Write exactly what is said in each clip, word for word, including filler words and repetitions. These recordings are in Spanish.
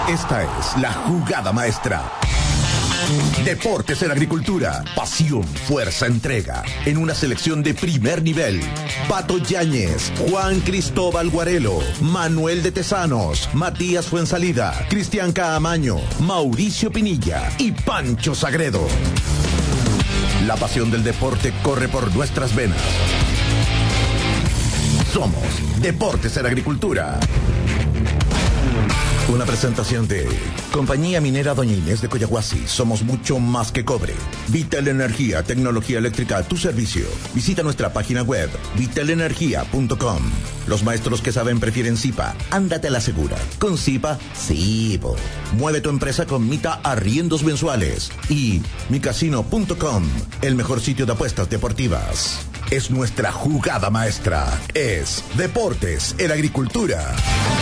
Esta es la jugada maestra. Deportes en Agricultura. Pasión, fuerza, entrega. En una selección de primer nivel. Pato Yáñez, Juan Cristóbal Guarelo, Manuel de Tesanos, Matías Fuensalida, Cristian Caamaño, Mauricio Pinilla y Pancho Sagredo. La pasión del deporte corre por nuestras venas. Somos Deportes en Agricultura. Una presentación de Compañía Minera Doña Inés de Coyahuasi. Somos mucho más que cobre. Vital Energía, tecnología eléctrica a tu servicio. Visita nuestra página web vital energía punto com. Los maestros que saben prefieren Zipa. Ándate a la segura. Con Zipa, sí. Po. Mueve tu empresa con Mita Arriendos Mensuales. Y micasino punto com, el mejor sitio de apuestas deportivas. Es nuestra jugada maestra. Es Deportes en Agricultura.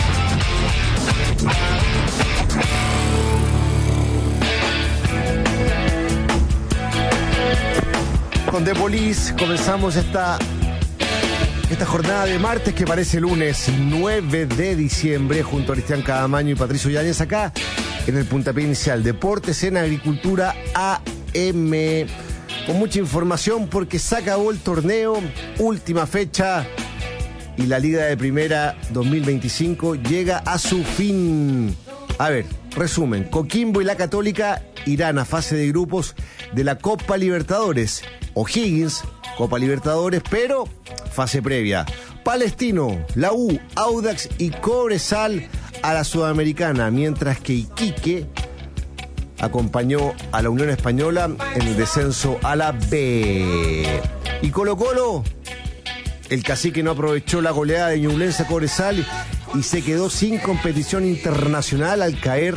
Con The Police comenzamos esta, esta jornada de martes que parece lunes nueve de diciembre junto a Cristian Caamaño y Patricio Yáñez acá en el puntapié inicial. Deportes en Agricultura A M. Con mucha información porque se acabó el torneo, última fecha. Y la Liga de Primera dos mil veinticinco llega a su fin. A ver, resumen. Coquimbo y la Católica irán a fase de grupos de la Copa Libertadores. O'Higgins, Copa Libertadores, pero fase previa. Palestino, la U, Audax y Cobresal a la Sudamericana, mientras que Iquique acompañó a la Unión Española en el descenso a la B. Y Colo Colo, el cacique no aprovechó la goleada de Ñublense a Cobresal y se quedó sin competición internacional al caer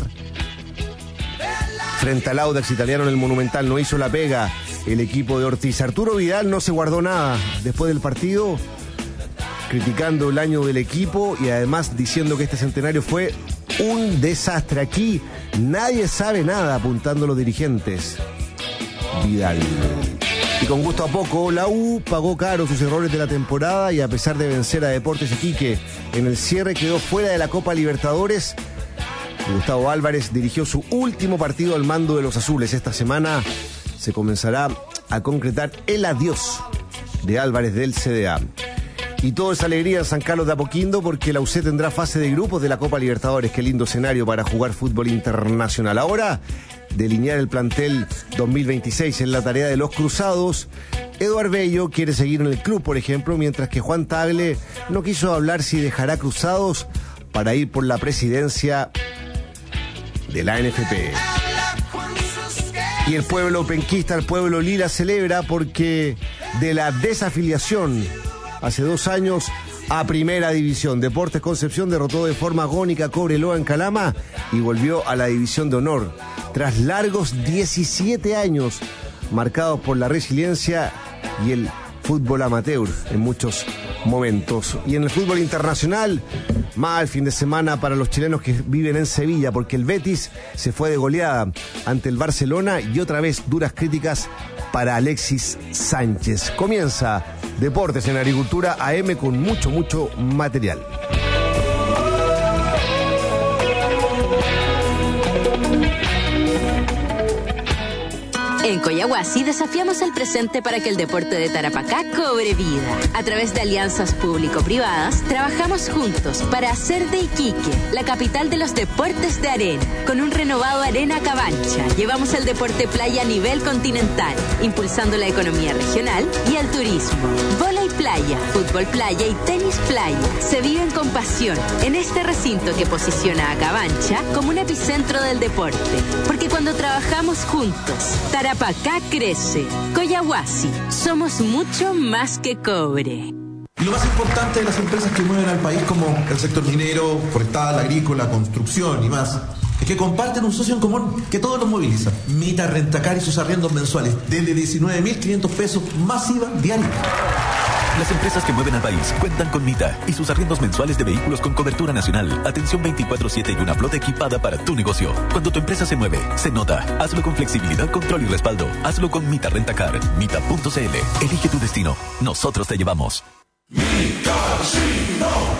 frente al Audax italiano en el Monumental. No hizo la pega el equipo de Ortiz. Arturo Vidal no se guardó nada después del partido, criticando el año del equipo y además diciendo que este centenario fue un desastre. Aquí nadie sabe nada, apuntando a los dirigentes. Vidal. Y con gusto a poco, la U pagó caro sus errores de la temporada y a pesar de vencer a Deportes Iquique en el cierre, quedó fuera de la Copa Libertadores. Gustavo Álvarez dirigió su último partido al mando de los azules. Esta semana se comenzará a concretar el adiós de Álvarez del C D A. Y todo es alegría en San Carlos de Apoquindo porque la U C tendrá fase de grupos de la Copa Libertadores. Qué lindo escenario para jugar fútbol internacional. Ahora, delinear el plantel dos mil veintiséis en la tarea de los cruzados. Eduard Bello quiere seguir en el club, por ejemplo, mientras que Juan Tagle no quiso hablar si dejará Cruzados para ir por la presidencia de la N F P. Y el pueblo penquista, el pueblo lila, celebra porque de la desafiliación hace dos años a Primera División, Deportes Concepción derrotó de forma agónica a Cobreloa en Calama y volvió a la División de Honor. Tras largos diecisiete años marcados por la resiliencia y el fútbol amateur en muchos momentos. Y en el fútbol internacional, mal fin de semana para los chilenos que viven en Sevilla, porque el Betis se fue de goleada ante el Barcelona y otra vez duras críticas para Alexis Sánchez. Comienza Deportes en Agricultura A M con mucho, mucho material. En Coyahuasi desafiamos el presente para que el deporte de Tarapacá cobre vida. A través de alianzas público-privadas, trabajamos juntos para hacer de Iquique la capital de los deportes de arena. Con un renovado Arena Cabancha, llevamos el deporte playa a nivel continental, impulsando la economía regional y el turismo. Vóley playa, fútbol playa y tenis playa se viven con pasión en este recinto que posiciona a Cabancha como un epicentro del deporte. Porque cuando trabajamos juntos, Tarapacá Tarapacá crece. Coyahuasi, somos mucho más que cobre. Y lo más importante de las empresas que mueven al país, como el sector minero, forestal, agrícola, construcción y más, es que comparten un socio en común que todos los moviliza. Mita Rentacar y sus arriendos mensuales desde diecinueve mil quinientos pesos más I V A diario. Las empresas que mueven al país cuentan con Mita y sus arriendos mensuales de vehículos con cobertura nacional, atención veinticuatro siete y una flota equipada para tu negocio. Cuando tu empresa se mueve, se nota. Hazlo con flexibilidad, control y respaldo. Hazlo con Mita Rentacar. Mita punto c l. Elige tu destino. Nosotros te llevamos. Mi Casino.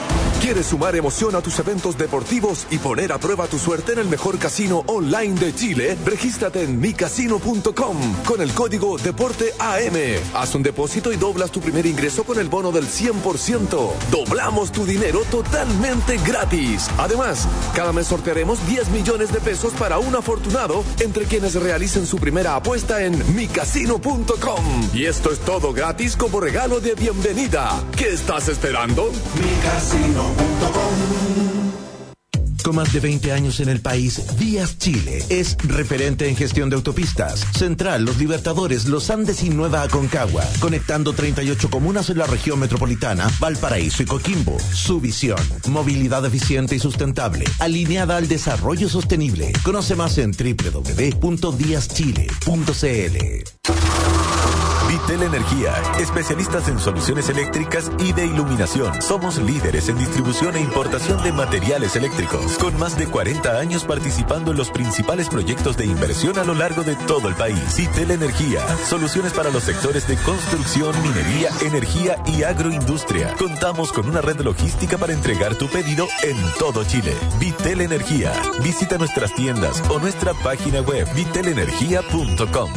¿Quieres sumar emoción a tus eventos deportivos y poner a prueba tu suerte en el mejor casino online de Chile? Regístrate en mi casino punto com con el código Deporte A M. Haz un depósito y doblas tu primer ingreso con el bono del cien por ciento. Doblamos tu dinero totalmente gratis. Además, cada mes sortearemos diez millones de pesos para un afortunado entre quienes realicen su primera apuesta en mi casino punto com. Y esto es todo gratis como regalo de bienvenida. ¿Qué estás esperando? mi casino punto com. Con más de veinte años en el país, Vías Chile es referente en gestión de autopistas. Central, Los Libertadores, Los Andes y Nueva Aconcagua, conectando treinta y ocho comunas en la región metropolitana, Valparaíso y Coquimbo. Su visión, movilidad eficiente y sustentable, alineada al desarrollo sostenible. Conoce más en doble u doble u doble u punto vías chile punto c l. Vitel Energía, especialistas en soluciones eléctricas y de iluminación. Somos líderes en distribución e importación de materiales eléctricos, con más de cuarenta años participando en los principales proyectos de inversión a lo largo de todo el país. Vitel Energía, soluciones para los sectores de construcción, minería, energía y agroindustria. Contamos con una red logística para entregar tu pedido en todo Chile. Vitel Energía. Visita nuestras tiendas o nuestra página web vitel energía punto com.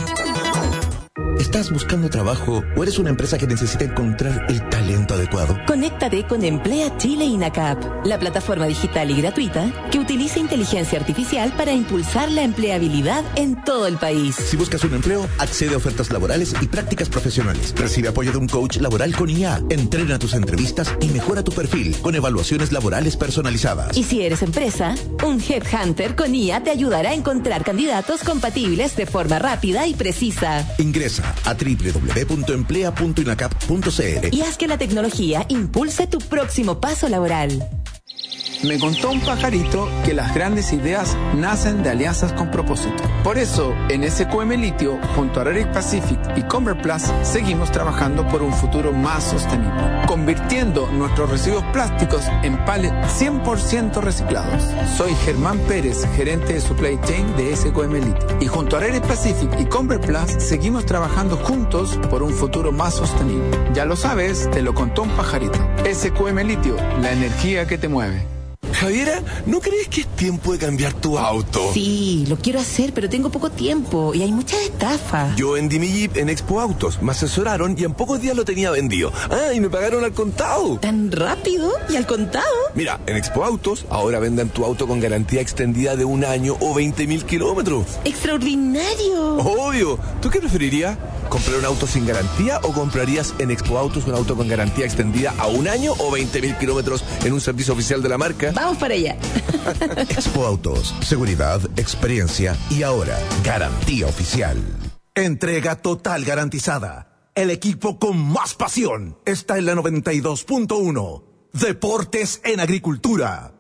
¿Estás buscando trabajo o eres una empresa que necesita encontrar el talento adecuado? Conéctate con Emplea Chile INACAP, la plataforma digital y gratuita que utiliza inteligencia artificial para impulsar la empleabilidad en todo el país. Si buscas un empleo, accede a ofertas laborales y prácticas profesionales. Recibe apoyo de un coach laboral con I A. Entrena tus entrevistas y mejora tu perfil con evaluaciones laborales personalizadas. Y si eres empresa, un Headhunter con I A te ayudará a encontrar candidatos compatibles de forma rápida y precisa. Ingresa a doble u doble u doble u punto emplea punto inacap punto c l y haz que la tecnología impulse tu próximo paso laboral. Me contó un pajarito que las grandes ideas nacen de alianzas con propósito. Por eso, en S Q M Litio, junto a Raric Pacific y Convert Plus, seguimos trabajando por un futuro más sostenible, convirtiendo nuestros residuos plásticos en pallets cien por ciento reciclados. Soy Germán Pérez, gerente de Supply Chain de S Q M Litio. Y junto a Raric Pacific y Convert Plus, seguimos trabajando juntos por un futuro más sostenible. Ya lo sabes, te lo contó un pajarito. S Q M Litio, la energía que te mueve. Javiera, ¿no crees que es tiempo de cambiar tu auto? Sí, lo quiero hacer, pero tengo poco tiempo y hay muchas estafas. Yo vendí mi Jeep en Expo Autos, me asesoraron y en pocos días lo tenía vendido. Ah, y me pagaron al contado. ¿Tan rápido y al contado? Mira, en Expo Autos ahora venden tu auto con garantía extendida de un año o veinte mil kilómetros. ¡Extraordinario! Obvio. ¿Tú qué preferirías? ¿Comprar un auto sin garantía o comprarías en Expo Autos un auto con garantía extendida a un año o veinte mil kilómetros en un servicio oficial de la marca? Vamos para allá. Expo Autos, seguridad, experiencia y ahora garantía oficial. Entrega total garantizada. El equipo con más pasión está en la noventa y dos punto uno. Deportes en Agricultura.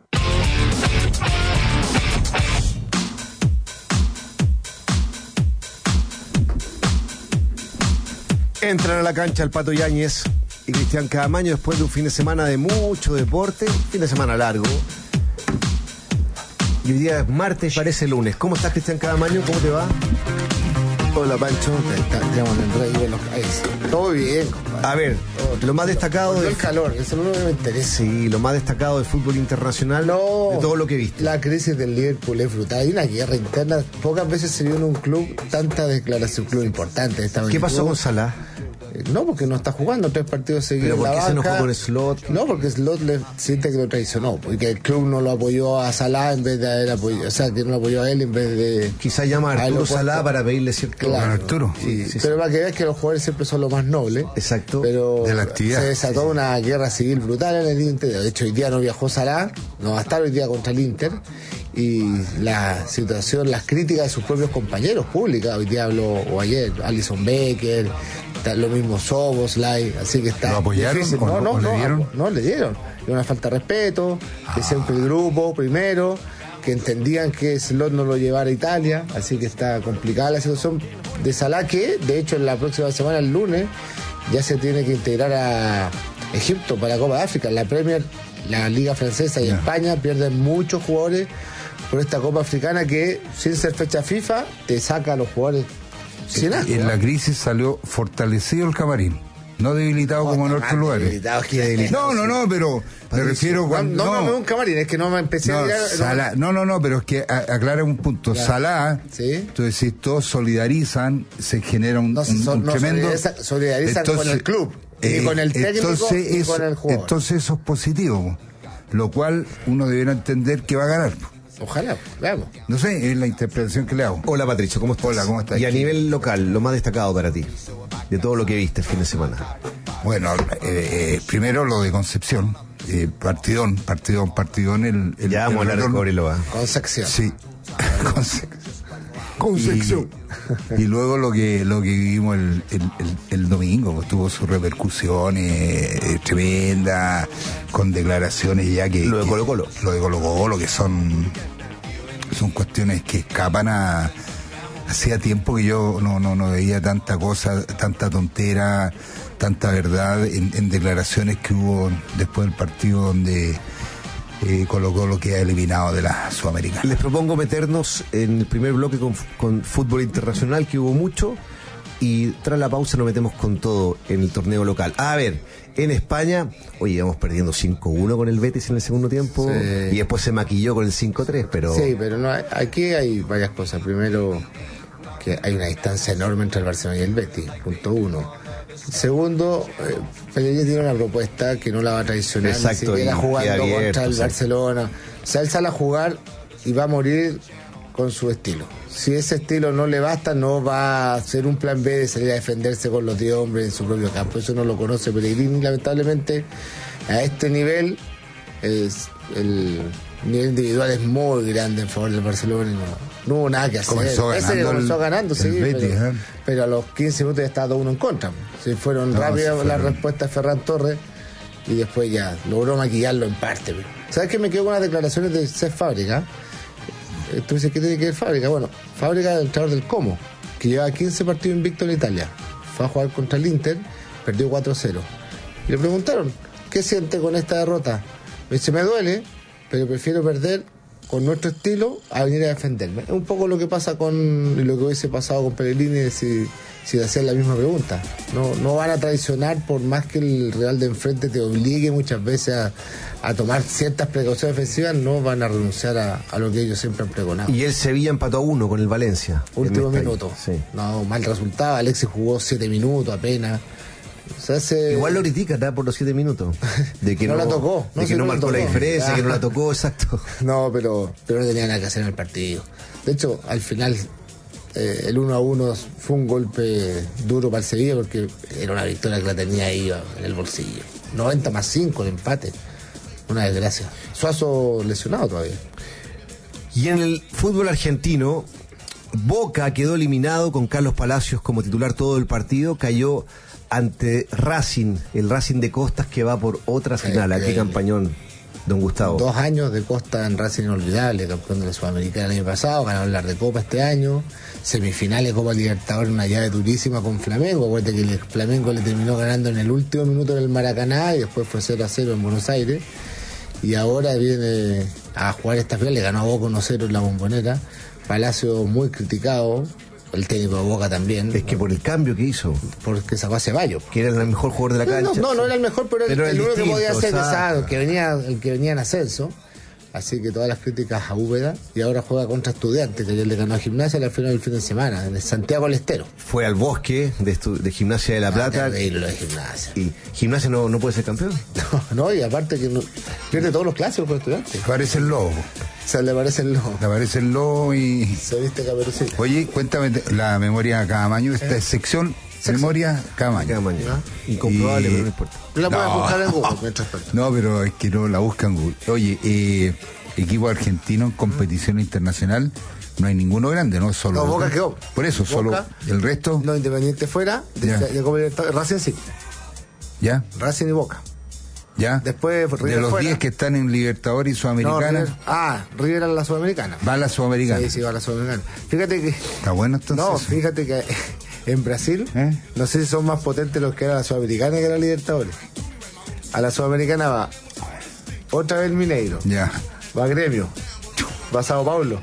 Entran a la cancha el Pato Yáñez y Cristian Cadamaño después de un fin de semana de mucho deporte, fin de semana largo. Y hoy día es martes, parece lunes. ¿Cómo estás, Cristian Cadamaño? ¿Cómo te va? Hola, Pancho. Tenemos el rey de los países. Todo bien, compadre. A ver, Todo lo más destacado del del calor, eso es lo que me interesa. Sí, lo más destacado del fútbol internacional, No, de todo lo que viste. La crisis del Liverpool es brutal. Hay una guerra interna. Pocas veces se vio en un club tanta declaración, un club importante. Esta ¿Qué pasó magnitud. con Salah? No, porque no está jugando tres partidos seguidos. ¿Pero por en qué la se enojó banca. con Slot? No, porque Slot le siente que lo traicionó, porque el club no lo apoyó a Salah en vez de haber apoyado, o sea, que no lo apoyó a él en vez de. Quizá llama a haberlo Arturo puesto. Salah para pedirle cierto... Claro, Arturo. Sí, Sí, sí, pero sí. para que veas que los jugadores siempre son los más nobles. Exacto. Pero De la actividad. se desató Sí, sí. una guerra civil brutal en el Inter. De hecho, hoy día no viajó Salah, no va a estar hoy día contra el Inter. Y la situación, las críticas de sus propios compañeros públicas. Hoy día habló, o ayer, Alison Becker, está lo mismo Soboslai, así que está. ¿Lo apoyaron difícil. o No, no- no, o le no, dieron? no le dieron. Es una falta de respeto, que siempre el grupo primero, que entendían que Slot no lo llevara a Italia, así que está complicada la situación de Salah, que de hecho en la próxima semana, el lunes, ya se tiene que integrar a Egipto para la Copa de África. La Premier, la Liga Francesa y Ya. España pierden muchos jugadores por esta Copa Africana que, sin ser fecha FIFA, te saca a los jugadores sin asco. En la crisis salió fortalecido el camarín. No debilitado como en otros lugares. Debilitado, que debilitado, no, no, no, pero me refiero cuando... No, no, no, no, un camarín, es que no me empecé no, a mirar... Salah, no, no, no, pero es que a, aclara un punto. Claro. Salah, ¿sí? Entonces si todos solidarizan, se genera un, no, un, son, un no tremendo... Solidarizan, solidarizan entonces, con el club, eh, ni con el técnico, entonces ni eso, con el jugador. Entonces eso es positivo, lo cual uno debiera entender que va a ganar. Ojalá, veamos. No sé, es la interpretación que le hago. Hola Patricio, ¿cómo estás? Hola, ¿cómo estás? Y a nivel local, lo más destacado para ti, de todo lo que viste el fin de semana. Bueno, eh, eh, primero lo de Concepción, eh, partidón, partidón, partidón. El, el, ya vamos a hablar de Cobreloa. Concepción. Sí, Concepción. Y, y luego lo que lo que vivimos el, el, el, el domingo, pues, tuvo sus repercusiones eh, tremendas, con declaraciones ya que... Lo de Colo Colo. Lo de Colo Colo, que son, son cuestiones que escapan a... Hacía tiempo que yo no, no, no veía tanta cosa, tanta tontera, tanta verdad en, en declaraciones que hubo después del partido donde eh, Colo Colo queda eliminado de la Sudamericana. Les propongo meternos en el primer bloque con, con fútbol internacional, que hubo mucho, y tras la pausa nos metemos con todo en el torneo local. A ver, en España, oye, íbamos perdiendo cinco uno con el Betis en el segundo tiempo, sí. Y después se maquilló con el cinco tres, pero... Sí, pero no, aquí hay varias cosas. Primero, que hay una distancia enorme entre el Barcelona y el Betis, punto uno. Segundo, eh, Pellegrini tiene una propuesta que no la va a traicionar. Exacto, ni siquiera jugando abierto, contra el sí. Barcelona. O sea, él sale a jugar y va a morir con su estilo. Si ese estilo no le basta, no va a hacer un plan B de salir a defenderse con los diez hombres en su propio campo. Eso no lo conoce Pellegrini, lamentablemente. A este nivel, es, el nivel individual es muy grande en favor del Barcelona y no, no hubo nada que hacer. Comenzó Ese que comenzó el, ganando, sí, Betis, pero, ¿eh? pero a los quince minutos ya estaba dos uno en contra. Si fueron no, rápidas si las fueron... respuestas de Ferran Torres y después ya logró maquillarlo en parte. Pero. ¿Sabes qué? Me quedo con las declaraciones de Cesc Fábrica. Tú dices, ¿qué tiene que ver Fábrica? Bueno, Fábrica es el entrenador del Como, que lleva quince partidos invictos en Italia. Fue a jugar contra el Inter, perdió cuatro cero. Y le preguntaron, ¿qué siente con esta derrota? Me dice, me duele, pero prefiero perder con nuestro estilo a venir a defenderme. Es un poco lo que pasa con lo que hubiese pasado con Pellegrini si, si le hacían la misma pregunta. No, no van a traicionar por más que el Real de enfrente te obligue muchas veces a, a tomar ciertas precauciones defensivas, no van a renunciar a, a lo que ellos siempre han pregonado. Y el Sevilla empató a uno con el Valencia. Último minuto. Sí. No, mal resultado. Alexis jugó siete minutos apenas. O sea, se... Igual lo critica, ¿tá? Por los siete minutos. De que no, no la tocó. No, de que si no, no marcó la, la diferencia, ah. que no la tocó, exacto. No, pero, pero no tenía nada que hacer en el partido. De hecho, al final, eh, el uno a uno fue un golpe duro para el Sevilla porque era una victoria que la tenía ahí en el bolsillo. noventa más cinco el empate. Una desgracia. Suazo lesionado todavía. Y en el fútbol argentino, Boca quedó eliminado con Carlos Palacios como titular todo el partido, cayó ante Racing, el Racing de Costas, que va por otra final. ¿A qué campañón, don Gustavo? Dos años de Costa en Racing inolvidable, campeón de la Sudamericana el año pasado, ganaron la Recopa este año, semifinales de Copa Libertadores, una llave durísima con Flamengo. Acuérdate que el Flamengo le terminó ganando en el último minuto en el Maracaná y después fue cero a cero en Buenos Aires. Y ahora viene a jugar esta final, le ganó a Boca uno cero en la Bombonera. Palacio muy criticado, el técnico de Boca también. Es que por el cambio que hizo. Porque sacó a Ceballos. Que era el mejor jugador de la cancha. No, no, no era el mejor, pero, pero el, el único que podía hacer, o sea, el que venía, el que venía en ascenso. Así que todas las críticas a Úbeda. Y ahora juega contra Estudiantes, que ayer le ganó a Gimnasia al final del fin de semana, en el Santiago del Estero. Fue al Bosque de, estu- de Gimnasia de La Plata. Ah, terrible lo de Gimnasia. ¿Y Gimnasia no, no puede ser campeón? No, no, y aparte que no, pierde todos los clásicos con Estudiantes. Parece el lobo. O sea, le parece el lobo. Le parece el lobo y... Se viste Caperucita. Oye, cuéntame la memoria Caamaño, esta ¿Eh? es sección... Sección. Memoria Caamaño. Caamaño. ¿Ah? Incomprobable, y... pero no importa. La puedes no. buscar en Google mientras tanto. No, pero es que no la buscan en Google. Oye, eh, equipo argentino en competición internacional, no hay ninguno grande, ¿no? Solo no, Boca quedó. Por eso, Boca, solo el resto. No, Independiente fuera, de, de, de Copa Libertadores, Racing sí. ¿Ya? Racing y Boca. ¿Ya? Después River de los diez que están en Libertadores y Sudamericana. No, River, ah, River a la Sudamericana. Va a la Sudamericana. Sí, sí, va a la Sudamericana. Fíjate que... Está bueno entonces. No, fíjate que en Brasil, ¿Eh? no sé si son más potentes los que era la Sudamericana que la Libertadores. A la Sudamericana va otra vez el Mineiro. Ya. Va Gremio. Va Sao Paulo.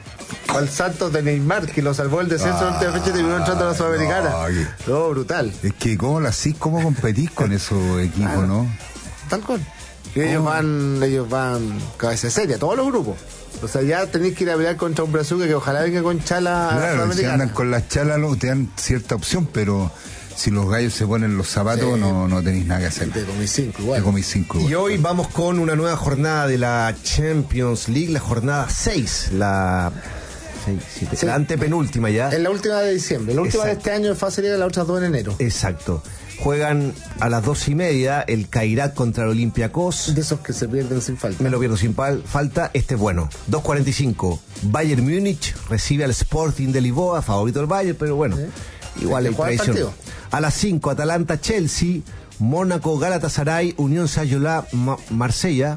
al Santos de Neymar, que lo salvó el descenso en la última fecha y terminó entrando a la Sudamericana. No, brutal. Es que, ¿cómo lo hacís? ¿Cómo competís con esos equipos, claro, no? Tal cual. Y ellos van, ellos van cabeza seria, todos los grupos. O sea, ya tenéis que ir a pelear contra un Brazuca que ojalá venga con chala. Claro, si andan con las chalas no, te dan cierta opción, pero si los gallos se ponen los zapatos, sí, no, no tenéis nada que hacer. Te comís cinco igual. Te comís cinco igual. Y hoy vamos con una nueva jornada de la Champions League, la jornada seis, la, seis, siete, sí, la antepenúltima ya. Es la última de diciembre, la última, exacto, de este año de fase liga, la otra dos en enero. Exacto. Juegan a las dos y media el Kairat contra el Olympiacos. De esos que se pierden sin falta. Me lo pierdo sin pal- falta. Este es bueno. dos cuarenta y cinco. Bayern Múnich recibe al Sporting de Lisboa, favorito del Bayern, pero bueno, ¿sí? Igual hay traición. A las cinco, Atalanta-Chelsea, Mónaco, Galatasaray, Unión Saint-Gillois, Ma- Marsella,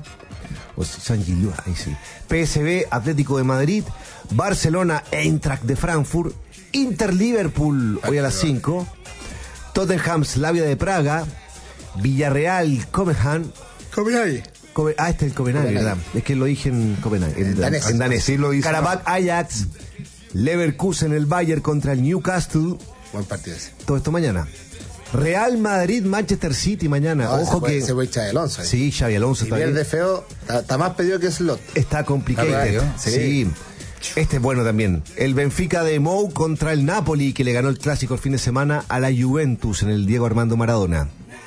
o Saint-Gillois, ahí sí. P S V, Atlético de Madrid, Barcelona, Eintracht de Frankfurt, Inter-Liverpool, hoy a las cinco. Tottenham, Slavia de Praga, Villarreal, Copenhagen. Copenhague. Cope- ah, este es el Copenhague, ¿verdad? Es que lo dije en Copenhague. En, en danés. En danés. Sí, lo hice. Karabakh, Ajax, Leverkusen, el Bayern contra el Newcastle. Buen partido ese. Todo esto mañana. Real Madrid, Manchester City mañana. No, Ojo se puede, que... se puede Xabi Alonso ahí. Sí, Xabi Alonso y está bien. pierde feo, está más pedido que Slot. Está complicated. Sí. sí. Este es bueno también. El Benfica de Mou contra el Napoli, que le ganó el clásico el fin de semana a la Juventus en el Diego Armando Maradona.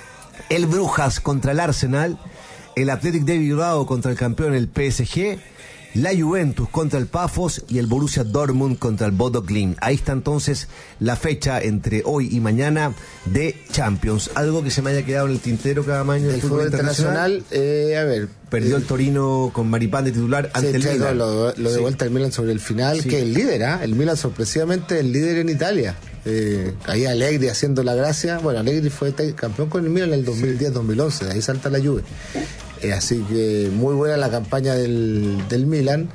El Brujas contra el Arsenal. El Athletic de Bilbao contra el campeón, el P S G. La Juventus contra el Pafos y el Borussia Dortmund contra el Bodo Glimt. Ahí está entonces la fecha entre hoy y mañana de Champions. Algo que se me haya quedado en el tintero cada año del fútbol, fútbol internacional. internacional eh, a ver. Perdió eh, el Torino con Maripán de titular ante sí, el claro, Milan. Lo, lo de sí. vuelta el Milan sobre el final, sí. Que el líder, ¿eh? El Milan sorpresivamente el líder en Italia. Eh, ahí Allegri haciendo la gracia. Bueno, Allegri fue campeón con el Milan en el dos mil diez dos mil once, de ahí salta la Juve. Eh, así que muy buena la campaña del, del Milan.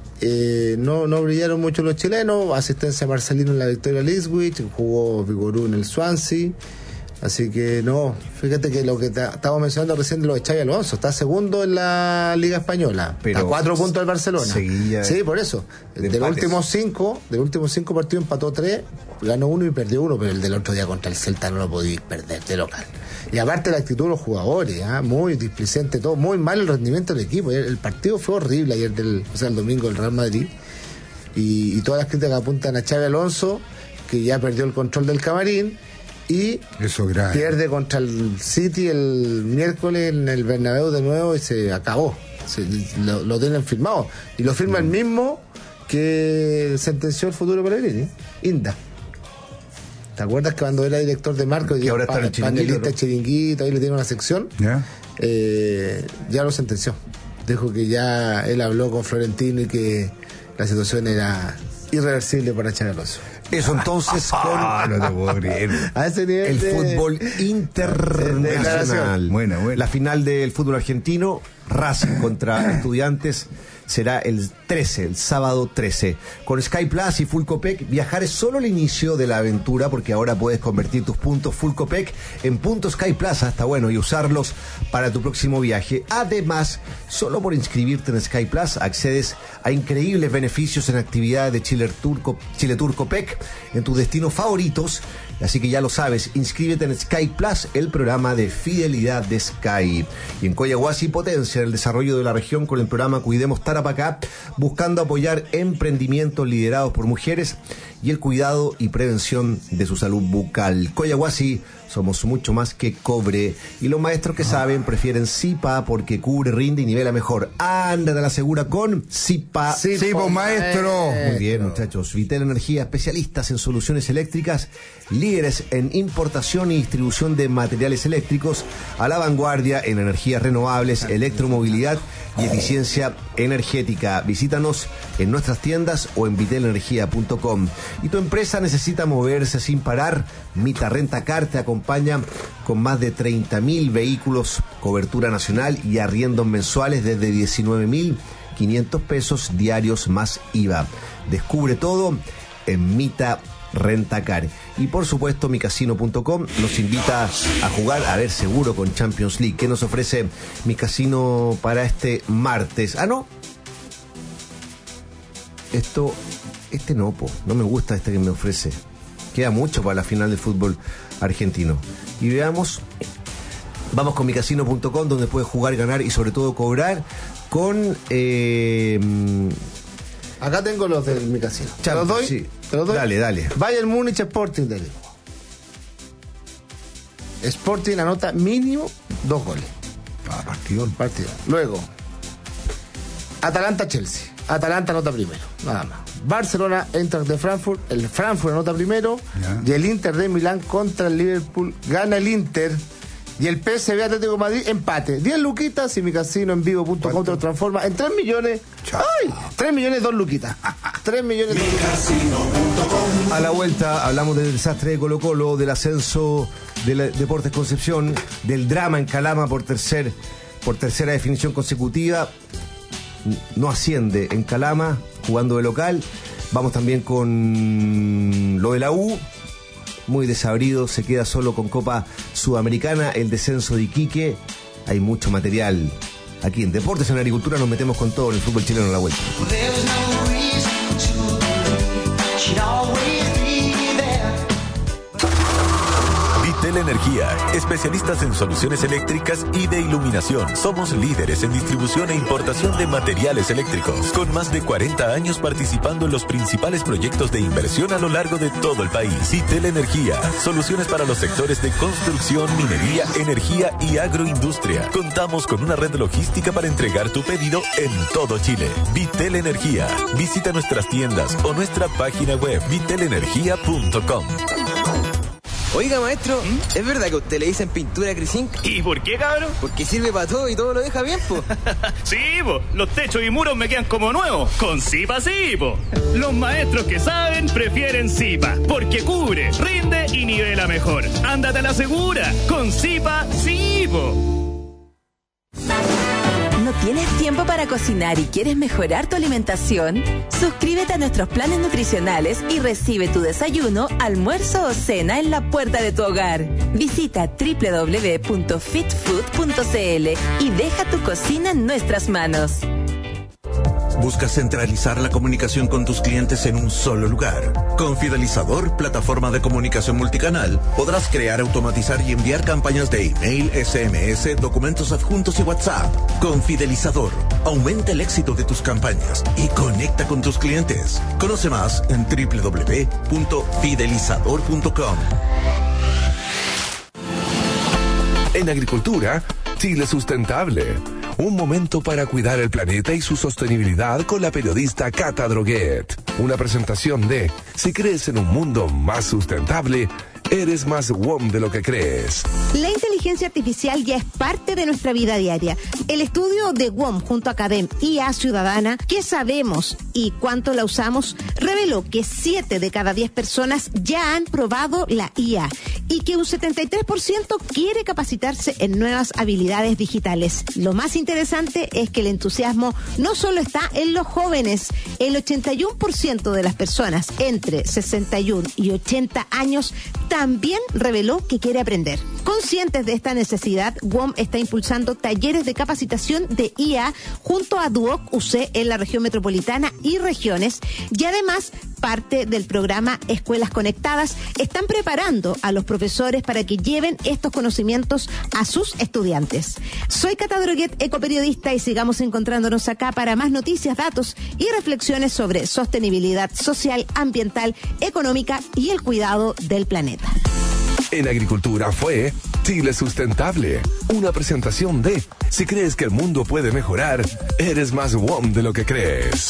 Eh, no, no brillaron mucho los chilenos. Asistencia a Marcelino en la victoria de Ipswich, jugó Vigorú en el Swansea. Así que no, fíjate que lo que estábamos mencionando recién de lo de Xabi Alonso, está segundo en la Liga Española, pero a cuatro puntos del Barcelona. Seguía sí, por eso. De, de los últimos cinco, de los últimos cinco partidos empató tres, ganó uno y perdió uno, pero el del otro día contra el Celta no lo podía perder de local. Y aparte la actitud de los jugadores, ¿eh? Muy displicente, todo, muy mal el rendimiento del equipo. El partido fue horrible ayer, del, o sea, el domingo del Real Madrid. Y, y todas las críticas apuntan a Xabi Alonso, que ya perdió el control del camarín. Y eso grave. Pierde contra el City el miércoles en el Bernabéu de nuevo y se acabó. Se, lo, lo tienen firmado. Y lo firma mm. el mismo que sentenció el futuro Pellegrini, Inda. ¿Te acuerdas que cuando era director de marco y que ahora está pa, en panelista ¿no? chiringuito, ahí le tiene una sección? ¿Yeah? Eh, ya lo sentenció. Dijo que ya él habló con Florentino y que la situación era irreversible para Xabi Alonso. Eso entonces con ah, no te puedo creer. A ese nivel el de... fútbol internacional. Buena, buena. La final del fútbol argentino, Racing contra Estudiantes, será el trece, el sábado trece. Con Sky Plus y Full Copec, viajar es solo el inicio de la aventura, porque ahora puedes convertir tus puntos Full Copec en puntos Sky Plus, hasta bueno, y usarlos para tu próximo viaje. Además, solo por inscribirte en Sky Plus accedes a increíbles beneficios en actividades de Chile Tour, Chile Tour Copec en tus destinos favoritos. Así que ya lo sabes, inscríbete en Sky Plus, el programa de fidelidad de Sky. Y en Coyahuasi potencia el desarrollo de la región con el programa Cuidemos Tarapacá, buscando apoyar emprendimientos liderados por mujeres y el cuidado y prevención de su salud bucal. Coyahuasi, somos mucho más que cobre. Y los maestros que saben prefieren Zipa porque cubre, rinde y nivela mejor. Ándate a la segura con Zipa. Sí, sí, pues, maestro. Muy bien, muchachos. Vitel Energía, especialistas en soluciones eléctricas, líderes en importación y distribución de materiales eléctricos, a la vanguardia en energías renovables, electromovilidad y eficiencia energética. Visítanos en nuestras tiendas o en vitel energía punto com. Y tu empresa necesita moverse sin parar. Mita Rentacar te acompaña con más de treinta mil vehículos, cobertura nacional y arriendos mensuales desde diecinueve mil quinientos pesos diarios más I V A. Descubre todo en Mita Rentacar. Y por supuesto mi casino punto com nos invita a jugar a ver seguro con Champions League. ¿Qué nos ofrece mi casino para este martes? Ah, no. Esto este no, po, no me gusta este que me ofrece. Queda mucho para la final del fútbol argentino. Y veamos, vamos con mi casino punto com, donde puedes jugar, ganar y sobre todo cobrar con... Eh, Acá tengo los de mi casino. ¿Te los doy? Sí. ¿Te los doy? Dale, dale. Bayern Múnich Sporting de Lisboa. Sporting anota mínimo dos goles. Ah, partido. Partido. Luego, Atalanta-Chelsea. Atalanta anota primero, nada más. Barcelona, Eintracht de Frankfurt. El Frankfurt anota primero. Ya. Y el Inter de Milán contra el Liverpool. Gana el Inter. Y el P S V Atlético de Madrid, empate. diez luquitas y mi casino en vivo punto com te lo transforma en tres millones. Chao. ¡Ay! tres millones, dos luquitas. tres millones, dos luquitas. A la vuelta hablamos del desastre de Colo Colo, del ascenso de la Deportes Concepción, del drama en Calama por tercer, por tercera definición consecutiva. No asciende en Calama, jugando de local. Vamos también con lo de la U. Muy desabrido, se queda solo con Copa Sudamericana, el descenso de Iquique. Hay mucho material. Aquí en Deportes en Agricultura nos metemos con todo en el fútbol chileno a la vuelta. Vitel Energía, especialistas en soluciones eléctricas y de iluminación. Somos líderes en distribución e importación de materiales eléctricos, con más de cuarenta años participando en los principales proyectos de inversión a lo largo de todo el país. Vitel Energía, soluciones para los sectores de construcción, minería, energía y agroindustria. Contamos con una red logística para entregar tu pedido en todo Chile. Vitel Energía, visita nuestras tiendas o nuestra página web vitel energía punto com. Oiga, maestro, ¿Mm? ¿es verdad que a usted le dicen pintura Crisink? ¿Y por qué, cabrón? Porque sirve para todo y todo lo deja bien, po. Sí, po, los techos y muros me quedan como nuevos. Con Zipa sí, po. Los maestros que saben prefieren Zipa, porque cubre, rinde y nivela mejor. Ándate a la segura, con Zipa sí, po. ¿No tienes tiempo para cocinar y quieres mejorar tu alimentación? Suscríbete a nuestros planes nutricionales y recibe tu desayuno, almuerzo o cena en la puerta de tu hogar. Visita doble u doble u doble u punto fit food punto c l y deja tu cocina en nuestras manos. ¿Buscas centralizar la comunicación con tus clientes en un solo lugar? Con Fidelizador, plataforma de comunicación multicanal, podrás crear, automatizar y enviar campañas de email, S M S, documentos adjuntos y WhatsApp. Con Fidelizador, aumenta el éxito de tus campañas y conecta con tus clientes. Conoce más en doble u doble u doble u punto fidelizador punto com. En agricultura, Chile Sustentable. Un momento para cuidar el planeta y su sostenibilidad con la periodista Cata Droguet. Una presentación de Si crees en un mundo más sustentable, eres más W O M de lo que crees. La inteligencia artificial ya es parte de nuestra vida diaria. El estudio de W O M junto a Academ I A Ciudadana, ¿qué sabemos y cuánto la usamos?, reveló que siete de cada diez personas ya han probado la I A y que un setenta y tres por ciento quiere capacitarse en nuevas habilidades digitales. Lo más interesante es que el entusiasmo no solo está en los jóvenes. El ochenta y uno por ciento de las personas entre sesenta y uno y ochenta años también reveló que quiere aprender. Conscientes de esta necesidad, W O M está impulsando talleres de capacitación de I A junto a Duoc U C en la región metropolitana y regiones, y además parte del programa Escuelas Conectadas están preparando a los profesores para que lleven estos conocimientos a sus estudiantes. Soy Cata Droguet, ecoperiodista, y sigamos encontrándonos acá para más noticias, datos y reflexiones sobre sostenibilidad social, ambiental, económica y el cuidado del planeta. En agricultura fue Chile Sustentable, una presentación de Si crees que el mundo puede mejorar, eres más W O M de lo que crees.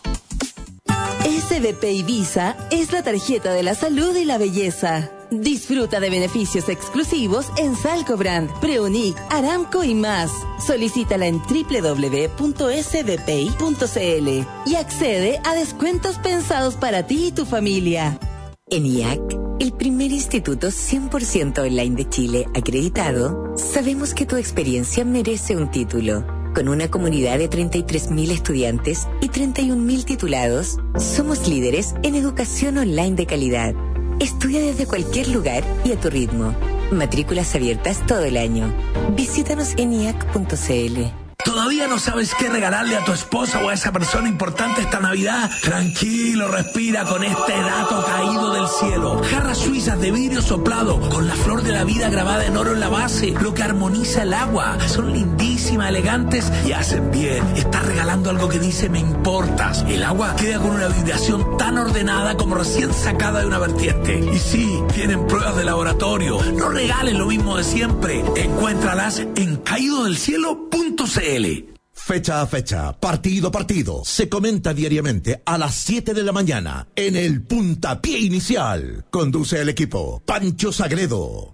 S B P Ibiza es la tarjeta de la salud y la belleza. Disfruta de beneficios exclusivos en Salcobrand, Preunic, Aramco y más. Solicítala en doble u doble u doble u punto s b p i punto c l y accede a descuentos pensados para ti y tu familia. En I A C, el primer instituto cien por ciento online de Chile acreditado, sabemos que tu experiencia merece un título. Con una comunidad de treinta y tres mil estudiantes y treinta y un mil titulados, somos líderes en educación online de calidad. Estudia desde cualquier lugar y a tu ritmo. Matrículas abiertas todo el año. Visítanos en i a c punto c l. ¿Todavía no sabes qué regalarle a tu esposa o a esa persona importante esta Navidad? Tranquilo, respira con este dato caído del cielo. Jarras suizas de vidrio soplado con la flor de la vida grabada en oro en la base, lo que armoniza el agua. Son lindísimas, elegantes y hacen bien. Estás regalando algo que dice me importas. El agua queda con una vibración tan ordenada como recién sacada de una vertiente. Y sí, tienen pruebas de laboratorio. No regales lo mismo de siempre. Encuéntralas en caído del cielo punto c l. Fecha a fecha, partido a partido, se comenta diariamente a las siete de la mañana en el Puntapié Inicial. Conduce el equipo Pancho Sagredo.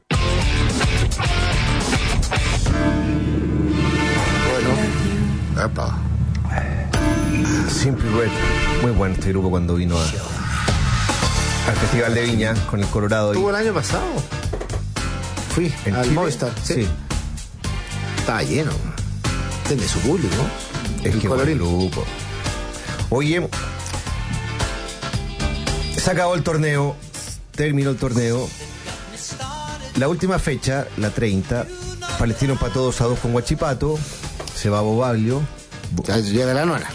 Bueno, epa. Simple Red, muy bueno este grupo cuando vino a, al Festival de Viña con el Colorado. Estuvo el año pasado. Fui ¿En al Chile? Movistar. Sí. Sí. Estaba lleno. Tiene su público. Es El que colorín. buen grupo. Oye, se acabó el torneo, terminó el torneo. La última fecha, la treinta, Palestino empató dos a dos con Huachipato, se va a Bobaglio. Ya llega la nona.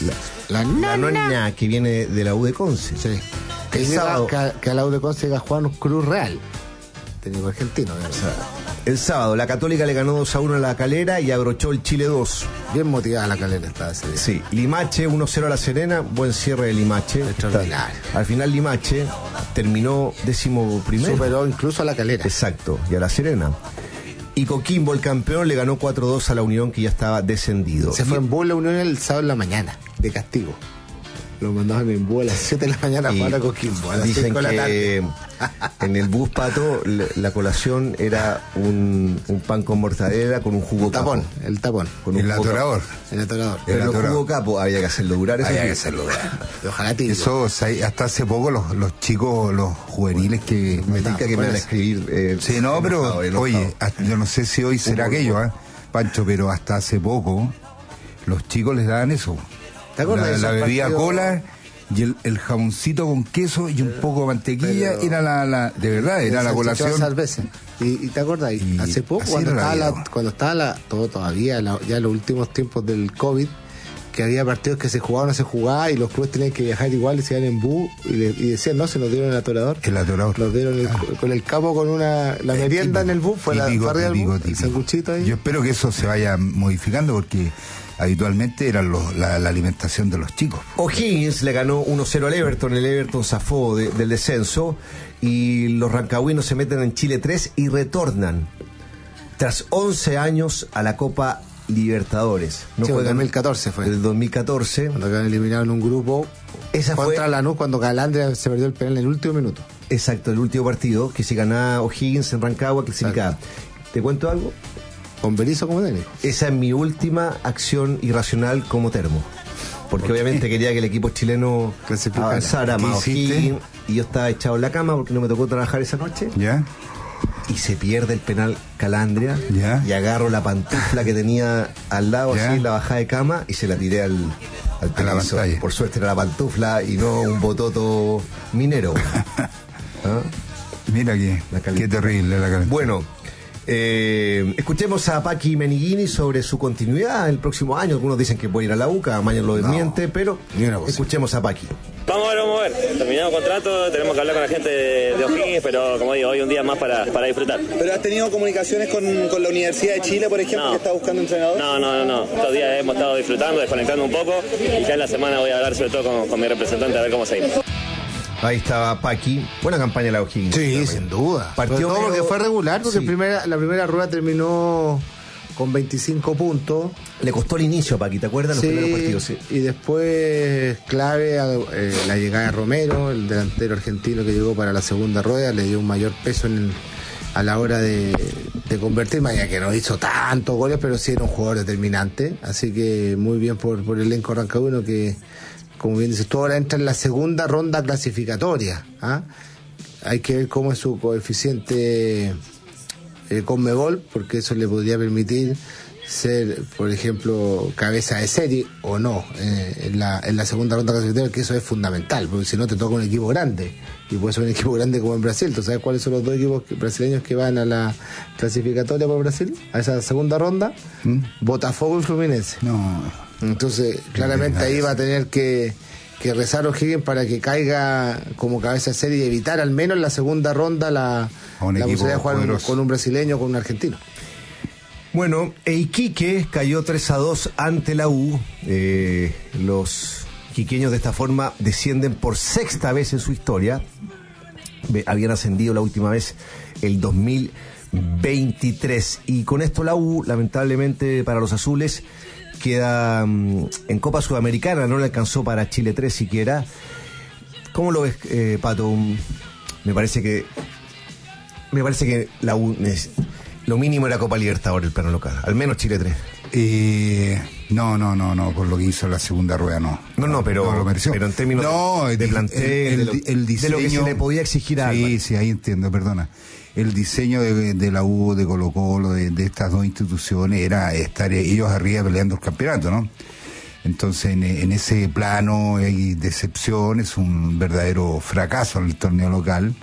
La, la nona que viene de la U de Conce. Sí. El Que, llega, sábado, que, a- que a la U de Conce llega Juan Cruz Real. Técnico argentino, ¿verdad? el sábado, la Católica le ganó dos a uno a la Calera y abrochó el Chile dos. Bien motivada la Calera estaba ese día. Sí, Limache uno cero a la Serena, buen cierre de Limache. Extraordinario. Al final Limache terminó décimo primero. Superó incluso a la Calera. Exacto, y a la Serena. Y Coquimbo, el campeón, le ganó cuatro dos a la Unión, que ya estaba descendido. Se fue en bus la Unión el sábado en la mañana, de castigo. Lo mandaban en bus a las siete de la mañana Y para Coquimbo, a las dicen cinco de la que tarde. en el bus, Pato, le- la colación era un, un pan con mortadela con un jugo tapón, capo. el tapón. Con un El jugo atorador. El atorador. Pero El el atorador. jugo capo había que hacerlo durar. Eso Había sí. que hacerlo durar. Ojalá tibio. Eso, o sea, hasta hace poco los, los chicos, los juveniles que... Me tinca que me van a escribir. eh, Sí, no, pero, enojado, enojado. oye, hasta- yo no sé si hoy será Humor, aquello, humor. ¿eh? Pancho, pero hasta hace poco los chicos les daban eso. ¿Te acuerdas La, de la esos bebida partidos? cola y el, el jamoncito con queso y un poco de mantequilla, pero- era la, la, de verdad, era la colación. Veces. Y, y te acuerdas, Y hace poco, así cuando era la estaba, vida. la, cuando estaba la, todo todavía, la- ya en los últimos tiempos del COVID, que había partidos que se jugaban o no se jugaba y los clubes tenían que viajar igual y se iban en bus y, le- y decían, no, se nos dieron el atorador. El atorador. Nos dieron el- Ah. con el capo con una la Eh, merienda típico, en el bus, fue la típico, parrilla del típico, bus, el típico. sanguchito ahí. Yo espero que eso se vaya modificando porque habitualmente era los- la, la alimentación de los chicos. O'Higgins le ganó uno cero al Everton, el Everton zafó de- del descenso y los rancagüinos se meten en Chile tres y retornan tras once años a la Copa Libertadores. Sí, el juegan- dos mil catorce fue. El dos mil catorce. Cuando quedaron eliminados en un grupo Esa fue- contra Lanús cuando Calandria se perdió el penal en el último minuto. Exacto, el último partido, que si ganaba O'Higgins en Rancagua, clasificaba. ¿Te cuento algo? Con Berizzo como técnico. Esa es mi última acción irracional como termo. Porque ¿Por qué? obviamente quería que el equipo chileno Clasificara. avanzara ¿Qué más hiciste? O'Higgins. Y yo estaba echado en la cama porque no me tocó trabajar esa noche. ¿Ya? Y se pierde el penal Calandria. Ya. Y agarro la pantufla que tenía al lado, Ya. así, la bajada de cama, y se la tiré al, al A la televisor. pantalla. Por suerte era la pantufla y no un bototo minero. ¿Ah? Mira que, La calidad. qué terrible la calidad. Bueno, eh, escuchemos a Paqui Meniguini sobre su continuidad el próximo año. Algunos dicen que puede ir a la U C A, mañana lo desmiente, pero ni una cosa. escuchemos a Paqui. Vamos a ver, vamos a ver. Terminamos contrato, tenemos que hablar con la gente de, de O'Higgins, pero como digo, hoy un día más para, para disfrutar. ¿Pero has tenido comunicaciones con, con la Universidad de Chile, por ejemplo, No. que está buscando entrenador? No, no, no, no. Estos días hemos estado disfrutando, desconectando un poco y ya en la semana voy a hablar sobre todo con, con mi representante a ver cómo seguimos. Ahí estaba Paqui. Buena campaña la O'Higgins. Sí, sin duda. Partió Sobre todo medio- porque fue regular, porque Sí. primera, la primera rueda terminó con veinticinco puntos. Le costó el inicio a Paqui, ¿te acuerdas? Los Sí, primeros partidos, sí. y después clave eh, la llegada de Romero, el delantero argentino que llegó para la segunda rueda, le dio un mayor peso en, a la hora de, de convertir, más allá que no hizo tantos goles, pero sí era un jugador determinante, así que muy bien por, por el elenco rancagüino que, como bien dices tú, ahora entra en la segunda ronda clasificatoria. ¿Ah? Hay que ver cómo es su coeficiente eh, Conmebol, porque eso le podría permitir ser, por ejemplo, cabeza de serie o no eh, en, la, en la segunda ronda clasificatoria, que eso es fundamental, porque si no te toca un equipo grande, y puede ser un equipo grande como en Brasil. ¿Tú sabes cuáles son los dos equipos que- brasileños que van a la clasificatoria por Brasil, a esa segunda ronda, ¿Mm? Botafogo y Fluminense. No. Entonces, claramente ahí va a tener que, que rezar O'Higgins para que caiga como cabeza de serie y evitar al menos en la segunda ronda la, la posibilidad de jugar poderoso. Con un brasileño o con un argentino. Bueno, Iquique cayó tres a dos ante la U. Eh, los iquiqueños de esta forma descienden por sexta vez en su historia. Habían ascendido la última vez el dos mil veintitrés. Y con esto la U, lamentablemente para los azules, queda um, en Copa Sudamericana, no le alcanzó para Chile tres siquiera. ¿Cómo lo ves, eh, Pato? Um, me parece que me parece que la U es, lo mínimo era Copa Libertadores, el plano local, al menos Chile tres. Eh, no, no, no, no, por lo que hizo la segunda rueda no. No, no, pero, no lo mereció. Pero en términos no, de, de plantel, el, el, de, lo, el diseño, de lo que se le podía exigir a Sí, Álvarez. sí, ahí entiendo, perdona. El diseño de, de la U, de Colo Colo, de, de estas dos instituciones era estar ellos arriba peleando el campeonato, ¿no? Entonces en, en ese plano hay decepción, es un verdadero fracaso en el torneo local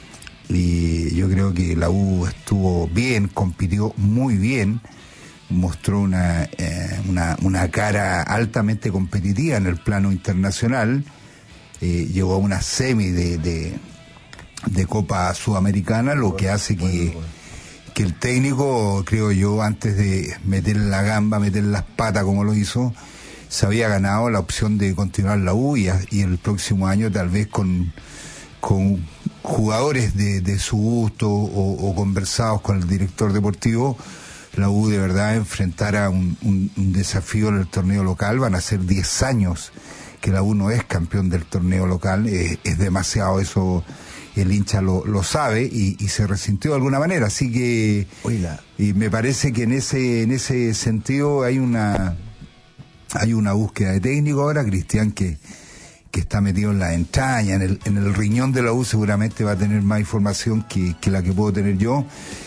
y yo creo que la U estuvo bien, compitió muy bien, mostró una, eh, una, una cara altamente competitiva en el plano internacional, eh, llegó a una semi de... de de Copa Sudamericana, lo que hace que, que el técnico, creo yo, antes de meter la gamba, meter las patas como lo hizo, se había ganado la opción de continuar la U y, y el próximo año tal vez con, con jugadores de, de su gusto o, o conversados con el director deportivo, la U de verdad enfrentara un, un, un desafío en el torneo local. Van a ser diez años que la U no es campeón del torneo local, eh, es demasiado eso. El hincha lo, lo sabe y, y se resintió de alguna manera, así que Oiga. Y me parece que en ese en ese sentido hay una hay una búsqueda de técnico ahora. Cristian que, que está metido en la entraña, en el, en el riñón de la U, seguramente va a tener más información que, que la que puedo tener yo,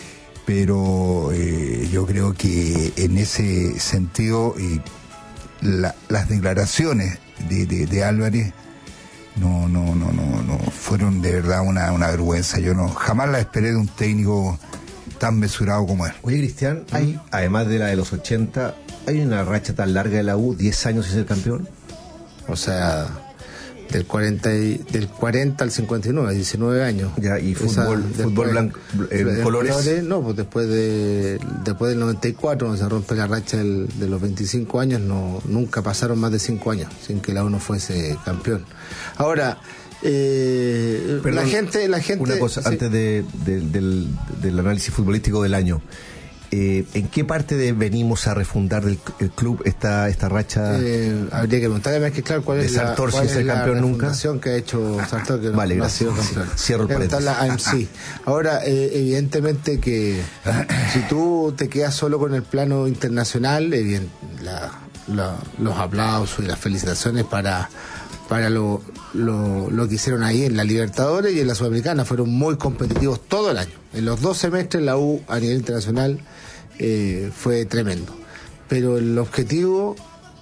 pero eh, yo creo que en ese sentido eh, la, las declaraciones de, de, de Álvarez No, no, no, no, no, fueron de verdad una, una vergüenza. Yo no, jamás la esperé de un técnico tan mesurado como él. Oye, Cristian, hay, además de la de los ochenta, ¿hay una racha tan larga de la U, diez años sin ser campeón? O sea, del cuarenta, y, del cuarenta al cincuenta y nueve, diecinueve años. Ya, y fútbol, Esa, fútbol después, blanco, eh, colores. colores. No, pues después de después del noventa y cuatro, donde se rompe la racha del, de los veinticinco años, no nunca pasaron más de cinco años sin que la U no fuese campeón. Ahora, eh, Perdón, la gente, la gente. Una cosa, sí. antes de, de, del, del análisis futbolístico del año. Eh, ¿En qué parte de venimos a refundar del el club esta esta racha? Eh, habría que preguntarle que claro cuál es la, Sartor, cuál si es la campeón refundación nunca? Que ha hecho Sartor, que no, vale, no ha sido campeón. Cierro el paréntesis. La A M C. Ahora, eh, evidentemente que si tú te quedas solo con el plano internacional, eh, bien, la, la, los aplausos y las felicitaciones para para lo, lo, lo que hicieron ahí en la Libertadores y en la Sudamericana. Fueron muy competitivos todo el año. En los dos semestres la U a nivel internacional eh, fue tremendo. Pero el objetivo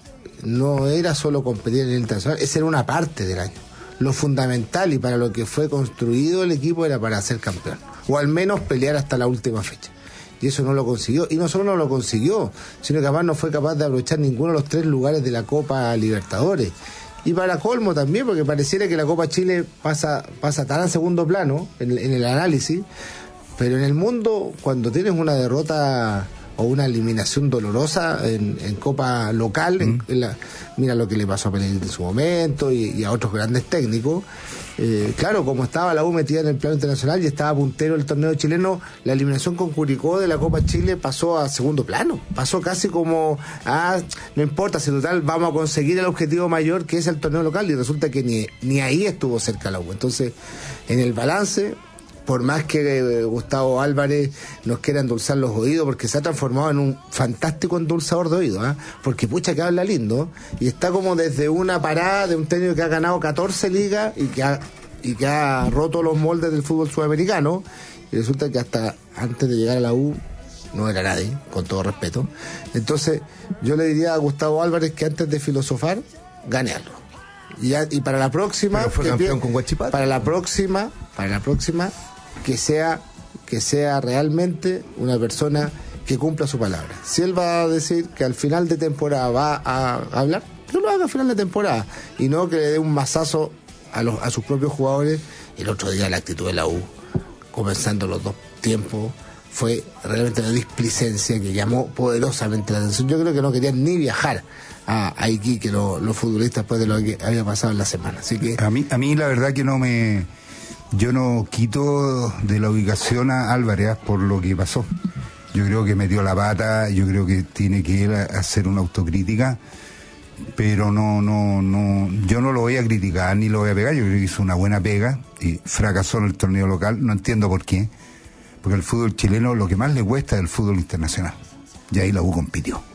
no era solo competir a nivel internacional, esa era una parte del año. Lo fundamental y para lo que fue construido el equipo era para ser campeón. O al menos pelear hasta la última fecha. Y eso no lo consiguió. Y no solo no lo consiguió, sino que además no fue capaz de aprovechar ninguno de los tres lugares de la Copa Libertadores. Y para colmo también, porque pareciera que la Copa Chile pasa pasa tan a segundo plano en, en el análisis, pero en el mundo, cuando tienes una derrota o una eliminación dolorosa en, en Copa local, mm. en, en la, mira lo que le pasó a Pellegrini en su momento y, y a otros grandes técnicos, eh, claro, como estaba la U metida en el plano internacional y estaba puntero el torneo chileno, la eliminación con Curicó de la Copa Chile pasó a segundo plano, pasó casi como, ah, no importa, si total vamos a conseguir el objetivo mayor que es el torneo local, y resulta que ni, ni ahí estuvo cerca la U. Entonces, en el balance, por más que eh, Gustavo Álvarez nos quiera endulzar los oídos, porque se ha transformado en un fantástico endulzador de oídos, ¿eh? Porque pucha que habla lindo, y está como desde una parada de un técnico que ha ganado catorce ligas y que ha, y que ha roto los moldes del fútbol sudamericano, y resulta que hasta antes de llegar a la U no era nadie, con todo respeto. Entonces yo le diría a Gustavo Álvarez que antes de filosofar, gane algo. Y, ya, y para la próxima, Pero fue campeón con Huachipato. Para la próxima, para la próxima que sea que sea realmente una persona que cumpla su palabra. Si él va a decir que al final de temporada va a hablar, que lo haga al final de temporada y no que le dé un mazazo a, los, a sus propios jugadores. El otro día la actitud de la U, comenzando los dos tiempos, fue realmente una displicencia que llamó poderosamente la atención. Yo creo que no querían ni viajar a, a Iquique los, los futbolistas después de lo que había pasado en la semana. Así que a mí, a mí la verdad que no me... Yo no quito de la ubicación a Álvarez por lo que pasó. Yo creo que metió la pata, yo creo que tiene que él hacer una autocrítica, pero no, no, no, yo no lo voy a criticar ni lo voy a pegar. Yo creo que hizo una buena pega y fracasó en el torneo local. No entiendo por qué, porque el fútbol chileno lo que más le cuesta es el fútbol internacional. Y ahí la U compitió.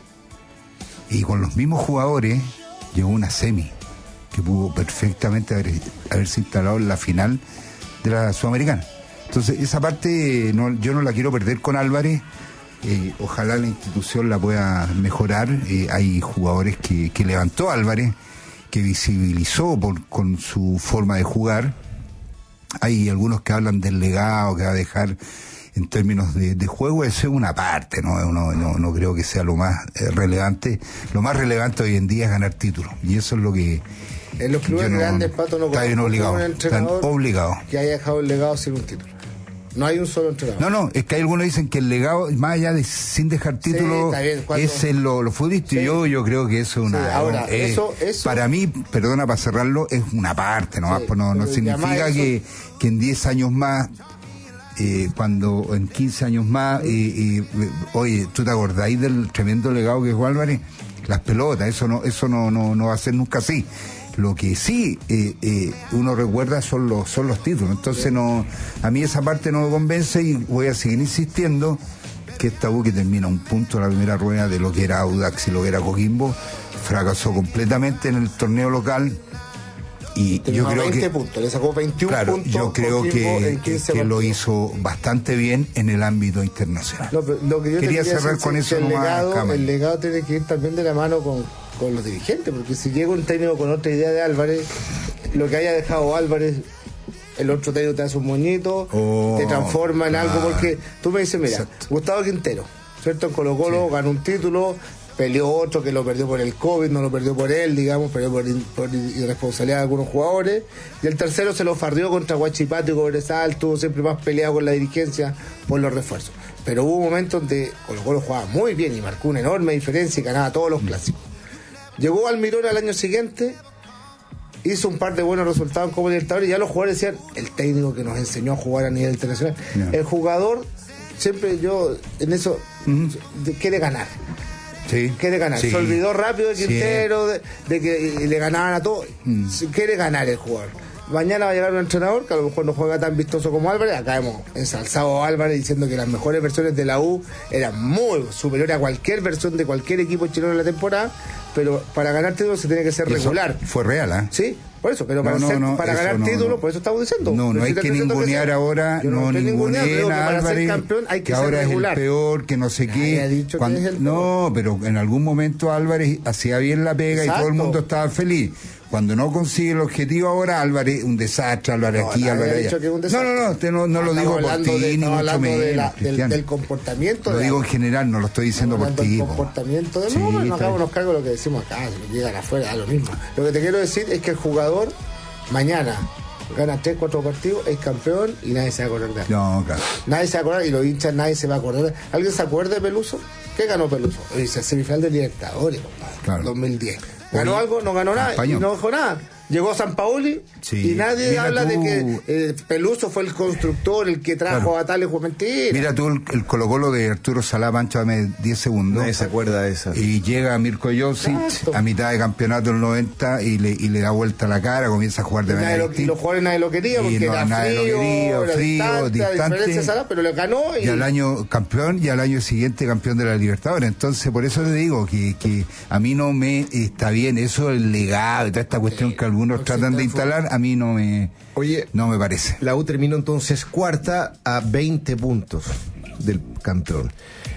Y con los mismos jugadores llegó una semi que pudo perfectamente haber, haberse instalado en la final de la Sudamericana. Entonces esa parte no, yo no la quiero perder con Álvarez. Eh, ojalá la institución la pueda mejorar. Eh, hay jugadores que, que levantó Álvarez, que visibilizó por, con su forma de jugar. Hay algunos que hablan del legado que va a dejar en términos de, de juego. Eso es una parte, ¿no? No, no, no creo que sea lo más eh, relevante. Lo más relevante hoy en día es ganar títulos, y eso es lo que en los clubes no, grandes, Pato, no está bien obligado, un entrenador están obligados que haya dejado el legado sin un título. No hay un solo entrenador. No, no, es que hay algunos dicen que el legado, más allá de sin dejar título, sí, es en lo, lo futbolístico. Sí. Yo, yo creo que eso es una... Sí, ahora, eh, eso, eso... Para mí, perdona para cerrarlo, es una parte, ¿no? Sí, pues no, no significa eso... que, que en diez años más, eh, cuando en quince años más, eh, eh, oye, ¿tú te acordáis del tremendo legado que dejó Álvarez? Las pelotas, eso no, eso no, no, no va a ser nunca así. Lo que sí eh, eh, uno recuerda son los son los títulos. Entonces no, a mí esa parte no me convence y voy a seguir insistiendo que esta U, que termina un punto en la primera rueda de lo que era Audax y lo que era Coquimbo, fracasó completamente en el torneo local. Y yo creo veinte que puntos, le sacó veintiún claro, puntos. Yo creo que, que lo hizo bastante bien en el ámbito internacional. No, lo que yo quería cerrar con eso. El legado, el legado tiene que ir también de la mano con, con los dirigentes, porque si llega un técnico con otra idea de Álvarez, lo que haya dejado Álvarez, el otro técnico te hace un moñito, oh, te transforma en algo, porque tú me dices, mira, exacto. Gustavo Quintero, ¿cierto? En Colo Colo sí. Ganó un título, peleó otro que lo perdió por el COVID, no lo perdió por él, digamos, perdió por, por irresponsabilidad de algunos jugadores, y el tercero se lo farrió contra Huachipato y Cobresal, tuvo siempre más peleado con la dirigencia por los refuerzos. Pero hubo momentos donde Colo Colo jugaba muy bien y marcó una enorme diferencia y ganaba todos los clásicos. Llegó Almirón al año siguiente, hizo un par de buenos resultados como Libertadores, y ya los jugadores decían, el técnico que nos enseñó a jugar a nivel internacional. Yeah. El jugador, siempre yo en eso, uh-huh. quiere ganar. Sí, quiere ganar. Sí. Se olvidó rápido de Quintero, sí. de, de que le ganaban a todos. Mm. Quiere ganar el jugador. Mañana va a llegar un entrenador que a lo mejor no juega tan vistoso como Álvarez. Acá hemos ensalzado a Álvarez diciendo que las mejores versiones de la U eran muy superiores a cualquier versión de cualquier equipo chileno en la temporada, pero para ganar títulos se tiene que ser regular. Fue real, ¿eh? Sí, por eso, pero para, no, ser, no, para ganar no, títulos, no. por eso estamos diciendo. No, no hay que ningunear ahora, no, no ninguneen a Álvarez, campeón, hay que, que ser ahora regular. Es el peor, que no sé qué. Cuando, que no, pero en algún momento Álvarez hacía bien la pega. Exacto. Y todo el mundo estaba feliz. Cuando no consigue el objetivo ahora, Álvarez, un desastre, Álvarez no, aquí, Álvarez allá. No, no, no, te no, no lo digo por ti, de, ni mucho menos. De la, del, del comportamiento. Lo de digo en general, no lo estoy diciendo por ti. El comportamiento de sí, no, no hagamos cargo de lo que decimos acá, si llegan afuera, a lo mismo. Lo que te quiero decir es que el jugador mañana gana tres, cuatro partidos, es campeón y nadie se va a acordar de él. No, claro. Nadie se va a acordar y los hinchas nadie se va a acordar. ¿Alguien se acuerda de Peluso? ¿Qué ganó Peluso? Dice, semifinal de Libertadores, claro. dos mil diez. ¿Ganó Oye, algo? No ganó nada español. Y no dejó nada. Llegó a San Paoli sí. y nadie Mira habla tú... de que eh, Peluso fue el constructor, el que trajo claro. a Tales fue mentira. Mira tú el, el Colo Colo de Arturo Salá, Panchame diez segundos. Nadie se acuerda de eso. Y llega Mirko Josic a mitad de campeonato del noventa y le, y le da vuelta la cara, comienza a jugar de manera distinta. Y los jugadores nadie lo quería porque no, era frío, lo quería, era frío, distante, distante Salá, pero le ganó. Y... y al año campeón y al año siguiente campeón de la Libertadores. Entonces por eso te digo que, que a mí no me está bien eso, el legado y toda esta cuestión sí, que algunos tratan de instalar, a mí no me Oye, no me parece. La U terminó entonces cuarta a veinte puntos del campeón.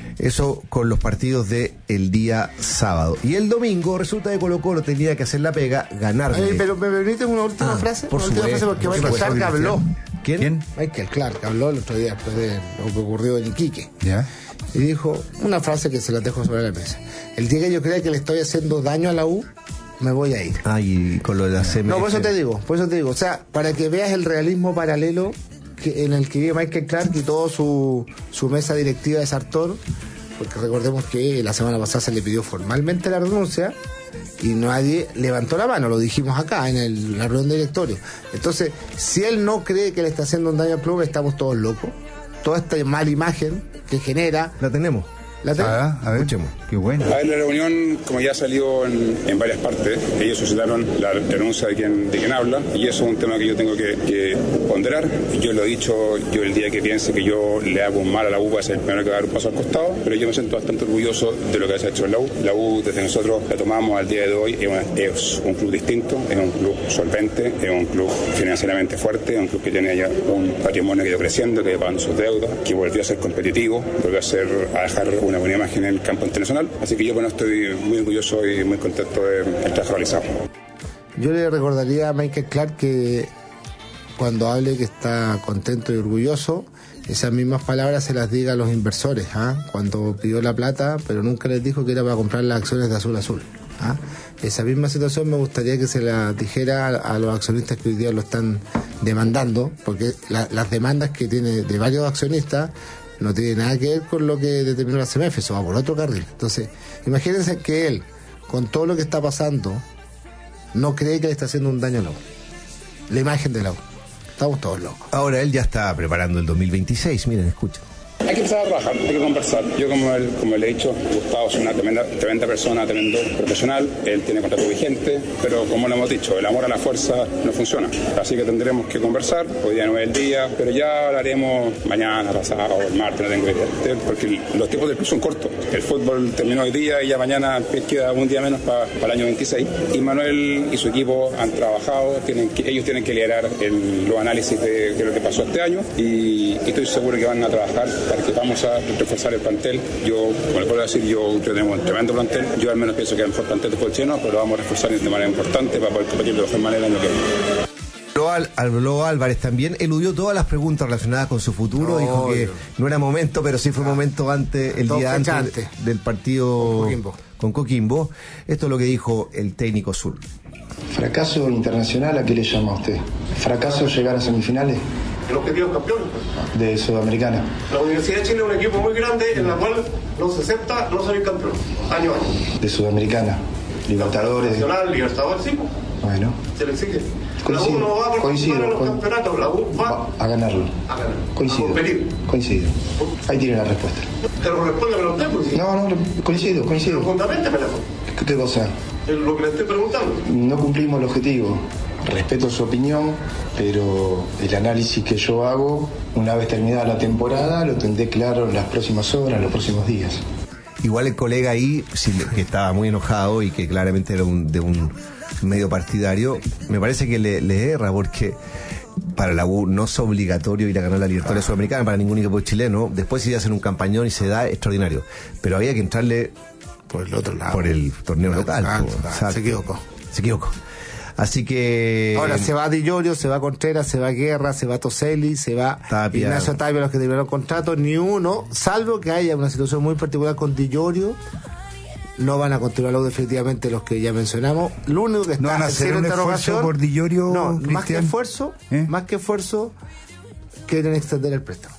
Eso con los partidos de el día sábado. Y el domingo resulta que Colo Colo tenía que hacer la pega, ganar. Ay, pero me permiten una última ah, frase, por una última frase porque Michael Stark habló. ¿Quién? ¿Quién? Michael Clark habló el otro día después de lo que ocurrió en Iquique. ¿Ya? Y dijo una frase que se la dejo sobre la mesa. El día que yo crea que le estoy haciendo daño a la U, me voy a ir. Ah, y con lo de la C M F. No, por eso te digo, por eso te digo. O sea, para que veas el realismo paralelo que, en el que vive Michael Clark y toda su, su mesa directiva de Sartor, porque recordemos que la semana pasada se le pidió formalmente la renuncia y nadie levantó la mano, lo dijimos acá en el, la reunión de directorio. Entonces, si él no cree que le está haciendo un daño al club, estamos todos locos. Toda esta mala imagen que genera... La tenemos. La tenemos. Ah, a ver, escuchemos. Qué bueno. A ver, la reunión, como ya salió en, en varias partes, ellos suscitaron la renuncia de quien, de quien habla, y eso es un tema que yo tengo que, que ponderar. Yo lo he dicho, yo el día que piense que yo le hago un mal a la U, voy a ser el primero que va a dar un paso al costado, pero yo me siento bastante orgulloso de lo que se ha hecho en la U. La U, desde nosotros la tomamos al día de hoy, es, una, es un club distinto, es un club solvente, es un club financieramente fuerte, es un club que tiene ya un patrimonio que ha ido creciendo, que ha ido pagando sus deudas, que volvió a ser competitivo, volvió a, ser, a dejar una buena imagen en el campo internacional. Así que yo, bueno, estoy muy orgulloso y muy contento del trabajo realizado. Yo le recordaría a Michael Clark que cuando hable que está contento y orgulloso, esas mismas palabras se las diga a los inversores, ¿ah? Cuando pidió la plata, pero nunca les dijo que era para comprar las acciones de Azul Azul, ¿ah? Esa misma situación me gustaría que se la dijera a, a los accionistas que hoy día lo están demandando, porque la, las demandas que tiene de varios accionistas no tiene nada que ver con lo que determinó la C M F, eso va por otro carril. Entonces, imagínense que él, con todo lo que está pasando, no cree que le está haciendo un daño a la U. La imagen de la U. Estamos todos locos. Ahora él ya está preparando el dos mil veintiséis, miren, escuchen. Hay que empezar a trabajar, hay que conversar. Yo, como, él, como le he dicho, Gustavo es una tremenda, tremenda persona, tremendo profesional. Él tiene contrato vigente, pero como lo hemos dicho, el amor a la fuerza no funciona. Así que tendremos que conversar. Hoy día no es el día, pero ya hablaremos mañana, pasado, el martes, no tengo idea. Porque los tiempos del club son cortos. El fútbol terminó hoy día y ya mañana queda un día menos para pa el año veintiséis. Y Manuel y su equipo han trabajado, tienen que, ellos tienen que liderar el, los análisis de, de lo que pasó este año y, y estoy seguro que van a trabajar para que vamos a reforzar el plantel. Yo, como les puedo decir, yo, yo tenemos un tremendo plantel. Yo al menos pienso que es el mejor plantel de fútbol chileno, pero lo vamos a reforzar de manera importante para poder competir de la mejor manera en lo que viene. Habló Álvarez también, eludió todas las preguntas relacionadas con su futuro, oh, dijo que no. no era momento, pero sí fue momento antes, el Todo día antes, antes del partido con Coquimbo. con Coquimbo. Esto es lo que dijo el técnico Sur. ¿Fracaso internacional a qué le llama a usted? ¿Fracaso llegar a semifinales? El objetivo es campeón. De Sudamericana. La Universidad de Chile es un equipo muy grande en la cual no se acepta no ser campeón, año a año. De Sudamericana. Libertadores. Nacional, Libertadores, sí. Bueno. Se le exige. Coincido, la U no va a coincido, en los con, campeonatos, la U va, va a ganarlo. A ganar. Coincido. A competir. Coincido. Ahí tiene la respuesta. Te lo responde a usted, pues, sí. No, no, coincido, coincido. Fundamentemela. ¿Qué, ¿Qué cosa? Es lo que le estoy preguntando. No cumplimos el objetivo. Respeto su opinión, pero el análisis que yo hago, una vez terminada la temporada, lo tendré claro en las próximas horas, en los próximos días. Igual el colega ahí, que estaba muy enojado y que claramente era un, de un medio partidario, me parece que le, le erra, porque para la U no es obligatorio ir a ganar la Libertadores ah. Sudamericana para ningún equipo chileno. Después si hacen un campañón y se da, extraordinario. Pero había que entrarle por el otro lado, por el torneo local. Ah, ah, se equivocó. Se equivocó. Así que... Ahora se va Di Llorio, se va Contreras, se va Guerra, se va Toselli, se va Tapia. Ignacio Tapia, los que terminaron contrato, ni uno, salvo que haya una situación muy particular con Di Llorio, no van a continuarlo definitivamente los que ya mencionamos. Lo único que está no van a hacer un esfuerzo por Di Llorio, no, Cristian. más que esfuerzo, ¿Eh? más que esfuerzo, quieren extender el préstamo.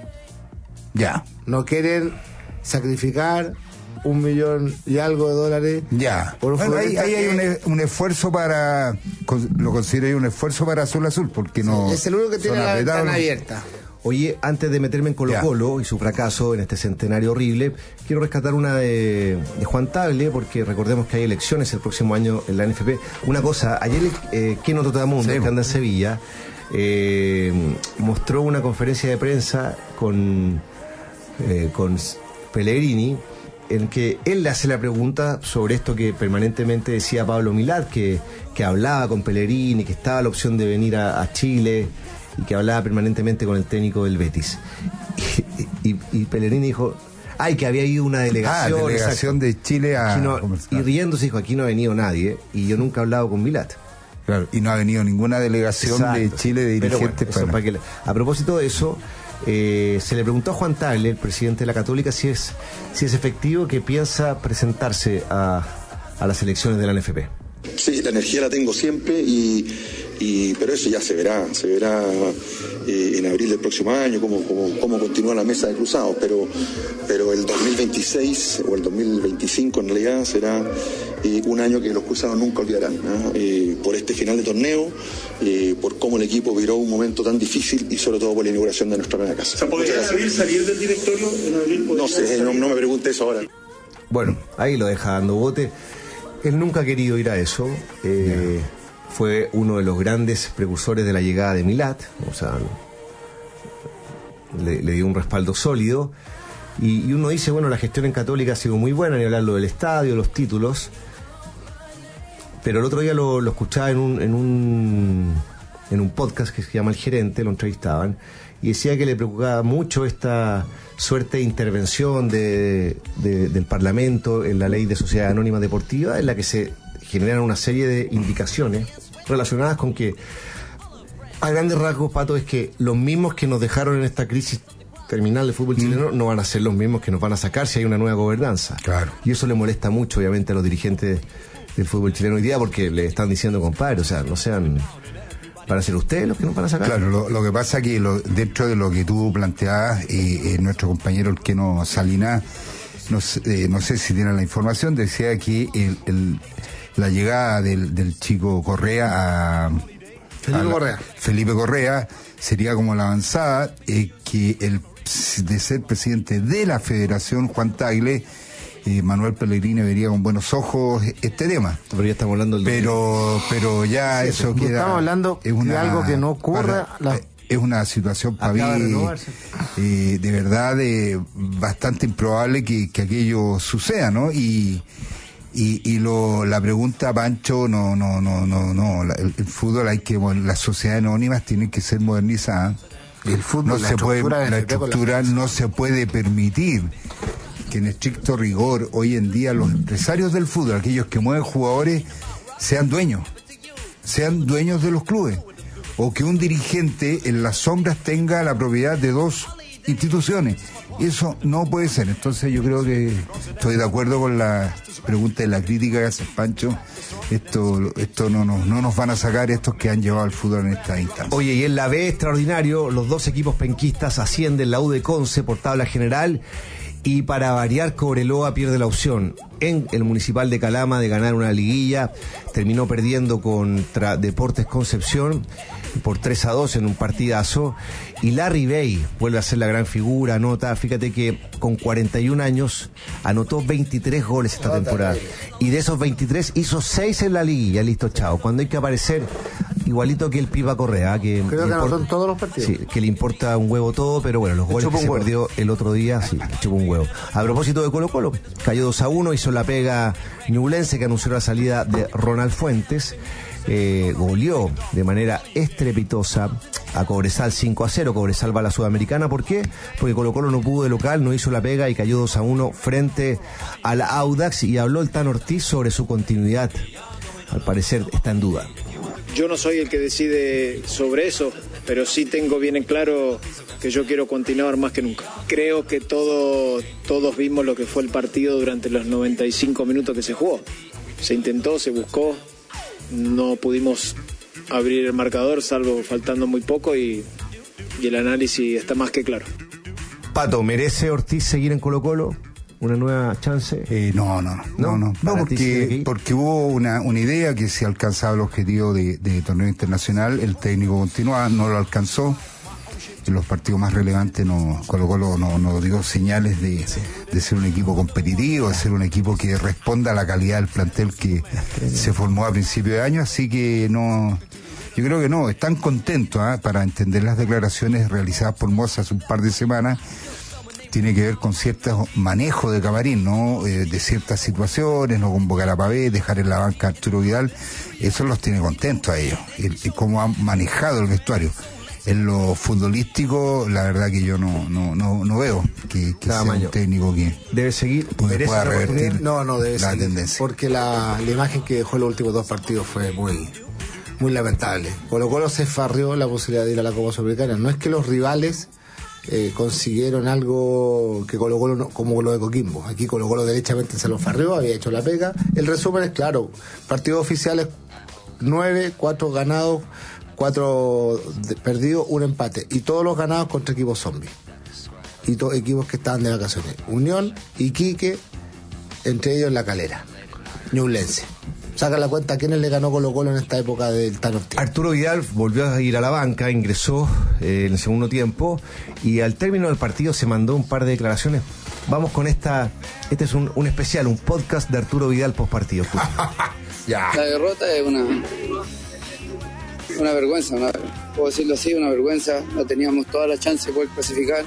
Ya. No quieren sacrificar un millón y algo de dólares. Ya. Por bueno, ahí, ahí hay un, un esfuerzo para, lo considero yo un esfuerzo para Azul Azul, porque no. Sí, es el único que tiene la ventana abierta. Oye, antes de meterme en Colo Colo y su fracaso en este centenario horrible, quiero rescatar una de, de Juan Tagle, porque recordemos que hay elecciones el próximo año en la N F P. Una cosa, ayer eh, Keno Totamundo, sí, que anda en Sevilla, eh, mostró una conferencia de prensa con, eh, con Pellegrini, en que él le hace la pregunta sobre esto que permanentemente decía Pablo Milad, que, que hablaba con Pellegrini, que estaba la opción de venir a, a Chile y que hablaba permanentemente con el técnico del Betis. Y, y, y Pellegrini dijo, ay, que había ido una delegación, ah, delegación de Chile a... No, y riéndose dijo, aquí no ha venido nadie y yo nunca he hablado con Milad. Claro, y no ha venido ninguna delegación Exacto. de Chile de dirigentes. Bueno, para... para que, a propósito de eso, eh, se le preguntó a Juan Tagle, el presidente de la Católica, si es, si es efectivo que piensa presentarse a, a las elecciones de la N F P. Sí, la energía la tengo siempre, y, y pero eso ya se verá, se verá eh, en abril del próximo año cómo, cómo, cómo continúa la mesa de cruzados, pero, pero el dos mil veintiséis o el dos mil veinticinco en realidad será eh, un año que los cruzados nunca olvidarán, ¿no? eh, por este final de torneo, eh, por cómo el equipo viró un momento tan difícil y sobre todo por la inauguración de nuestra nueva casa. ¿Se podría salir, salir del directorio en abril? No sé, no, no me pregunte eso ahora. Bueno, ahí lo deja dando bote. Él nunca ha querido ir a eso. Eh, fue uno de los grandes precursores de la llegada de Milat. O sea, le, le dio un respaldo sólido. Y, y uno dice, bueno, la gestión en Católica ha sido muy buena, ni hablarlo del estadio, los títulos. Pero el otro día lo, lo escuchaba en un, en un en un podcast que se llama El Gerente, lo entrevistaban, y decía que le preocupaba mucho esta suerte de intervención de, de, del Parlamento en la ley de sociedad anónima deportiva, en la que se generan una serie de indicaciones relacionadas con que, a grandes rasgos, Pato, es que los mismos que nos dejaron en esta crisis terminal del fútbol chileno mm. no van a ser los mismos que nos van a sacar si hay una nueva gobernanza. Claro. Y eso le molesta mucho, obviamente, a los dirigentes del fútbol chileno hoy día, porque le están diciendo, compadre, o sea, no sean... ¿Para ser ustedes los que nos van a sacar? Claro, lo, lo que pasa que lo, dentro de lo que tú planteabas, eh, eh, nuestro compañero el Keno Salinas, no, eh, no sé si tienen la información, decía que el, el, la llegada del, del chico Correa a... Felipe a la, Correa. Felipe Correa sería como la avanzada, eh, que el de ser presidente de la Federación, Juan Tagle, Eh, Manuel Pellegrini vería con buenos ojos este tema. Pero ya estamos hablando del pero pero ya sí, eso no queda. Estamos hablando es una, de algo que no ocurra. Para, la, es una situación para mí eh, de verdad eh, bastante improbable que, que aquello suceda, ¿no? Y y, y lo, la pregunta, Pancho, no no no no no la, el, el fútbol hay que las sociedades anónimas tienen que ser modernizadas. El fútbol, no la se puede estructura, la estructura la no se puede permitir que en estricto rigor hoy en día los empresarios del fútbol, aquellos que mueven jugadores, sean dueños, sean dueños de los clubes, o que un dirigente en las sombras tenga la propiedad de dos instituciones. Eso no puede ser. Entonces yo creo que estoy de acuerdo con la pregunta y la crítica que hace Pancho. Esto, esto no, no, no nos van a sacar estos que han llevado al fútbol en esta instancia. Oye, y en la B, extraordinario, los dos equipos penquistas ascienden, la U de Conce por tabla general. Y para variar, Cobreloa pierde la opción en el Municipal de Calama de ganar una liguilla. Terminó perdiendo contra Deportes Concepción por tres a dos en un partidazo. Y Larry Bay vuelve a ser la gran figura, anota, fíjate que con cuarenta y un años anotó veintitrés goles esta temporada. Y de esos veintitrés hizo seis en la liguilla, listo, chao. Cuando hay que aparecer, igualito que el Pipa Correa, que creo que anotó en todos los partidos. Sí, que le importa un huevo todo, pero bueno, los goles que se perdió el otro día, sí, le chupó un huevo. A propósito de Colo Colo, cayó dos a uno, hizo la pega Ñublense, que anunció la salida de Ronald Fuentes. Eh, goleó de manera estrepitosa a Cobresal cinco a cero. Cobresal va a la Sudamericana. ¿Por qué? Porque Colo Colo no pudo de local, no hizo la pega y cayó dos a uno frente al Audax. Y habló el Tan Ortiz sobre su continuidad. Al parecer está en duda. Yo no soy el que decide sobre eso, pero sí tengo bien en claro que yo quiero continuar más que nunca. Creo que todo, todos vimos lo que fue el partido durante los noventa y cinco minutos que se jugó. Se intentó, se buscó, no pudimos abrir el marcador, salvo faltando muy poco, y, y el análisis está más que claro. Pato, ¿merece Ortiz seguir en Colo Colo? ¿Una nueva chance? Eh, no, no, no, no, no, no porque, porque hubo una, una idea que se alcanzaba el objetivo de, de torneo internacional, el técnico continuaba, no lo alcanzó, en los partidos más relevantes no, Colo Colo no, no dio señales de, de ser un equipo competitivo, de ser un equipo que responda a la calidad del plantel que se formó a principio de año, así que no, yo creo que no, están contentos, ¿eh? Para entender las declaraciones realizadas por Moza hace un par de semanas. Tiene que ver con ciertos manejos de camarín, ¿no? Eh, de ciertas situaciones, no convocar a Pavé, dejar en la banca a Arturo Vidal, eso los tiene contentos a ellos, y, y cómo han manejado el vestuario. En lo futbolístico, la verdad que yo no no no, no veo que, que sea un técnico que debe seguir, puede, pueda revertir no, no debe la seguir, tendencia. porque la, la imagen que dejó en los últimos dos partidos fue muy muy lamentable. Colo Colo se farrió la posibilidad de ir a la Copa Sudamericana. No es que los rivales eh, consiguieron algo que Colo Colo no, como lo de Coquimbo. Aquí Colo Colo derechamente se lo farrió, había hecho la pega. El resumen es claro, partidos oficiales nueve, cuatro ganados, cuatro de, perdidos, un empate. Y todos los ganados contra equipos zombies. Y todos equipos que estaban de vacaciones. Unión, Iquique, entre ellos La Calera. Ñublense. Saca la cuenta a quiénes le ganó Colo Colo en esta época del Tano Ortiz. Arturo Vidal volvió a ir a la banca, ingresó eh, en el segundo tiempo y al término del partido se mandó un par de declaraciones. Vamos con esta, este es un, un especial, un podcast de Arturo Vidal post partido. Ya. La derrota es una una vergüenza, una, puedo decirlo así, una vergüenza. No teníamos toda la chance de poder clasificar.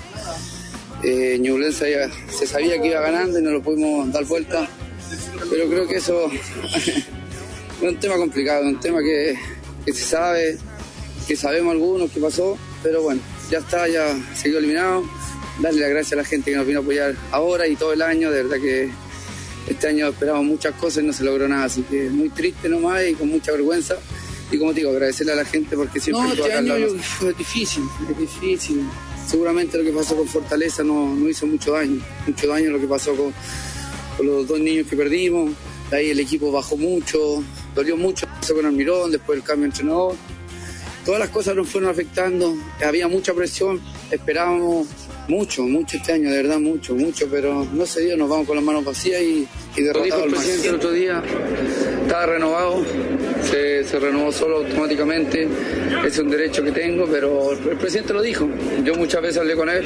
Eh, Ñublense ya se sabía que iba ganando y no lo pudimos dar vuelta. Pero creo que eso es un tema complicado, un tema que, que se sabe, que sabemos algunos que pasó, pero bueno, ya está, ya se quedó eliminado. Darle las gracias a la gente que nos vino a apoyar ahora y todo el año, de verdad que este año esperamos muchas cosas y no se logró nada, así que muy triste nomás y con mucha vergüenza. Y como te digo, agradecerle a la gente porque siempre... No, este año fue difícil, es difícil. Seguramente lo que pasó con Fortaleza no, no hizo mucho daño, mucho daño lo que pasó con... con los dos niños que perdimos, de ahí el equipo bajó mucho, dolió mucho con Almirón, después el cambio de entrenador. Todas las cosas nos fueron afectando, había mucha presión, esperábamos mucho, mucho este año, de verdad mucho, mucho, pero no se dio, nos vamos con las manos vacías y, y derrotado. El presidente el otro día estaba renovado, se, se renovó solo automáticamente, es un derecho que tengo, pero el presidente lo dijo, yo muchas veces hablé con él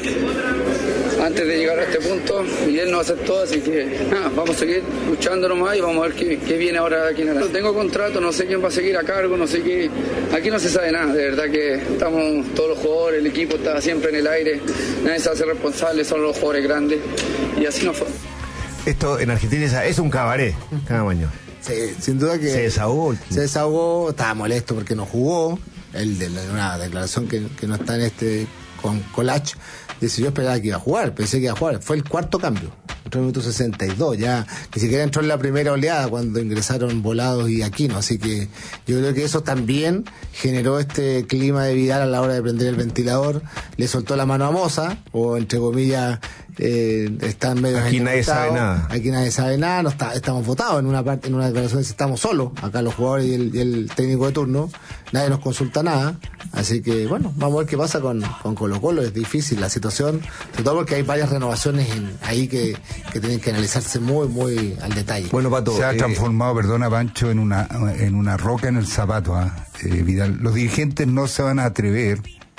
antes de llegar a este punto y él no aceptó, así que nada, vamos a seguir luchando nomás y vamos a ver qué, qué viene ahora de aquí en adelante. No tengo contrato, no sé quién va a seguir a cargo, no sé qué, aquí no se sabe nada, de verdad que estamos todos los jugadores, el equipo está siempre en el aire, nadie se hace responsable, son los jugadores grandes y así no fue. Esto en Argentina es un cabaret cada año. Sí, sin duda que se desahogó. Se desahogó, estaba molesto porque no jugó, el de la, una declaración que, que no está en este con Colach. Dice, yo esperaba que iba a jugar, pensé que iba a jugar. Fue el cuarto cambio, entró en el minuto sesenta y dos, ya ni siquiera entró en la primera oleada cuando ingresaron Volados y Aquino, así que yo creo que eso también generó este clima de Vidal a la hora de prender el ventilador, le soltó la mano a Moza, o entre comillas, eh, están medio... Aquí nadie sabe nada. Aquí nadie sabe nada, no está, estamos votados en una parte, en una declaración, estamos solos, acá los jugadores y el, y el técnico de turno, nadie nos consulta nada, así que bueno, vamos a ver qué pasa con, con Colo Colo, es difícil la situación, sobre todo porque hay varias renovaciones en, ahí que, que tienen que analizarse muy, muy al detalle. Bueno, Pato, se ha eh, transformado, perdona Pancho, en una, en una roca en el zapato, ¿eh? Eh, Vidal. Los dirigentes no se van a atrever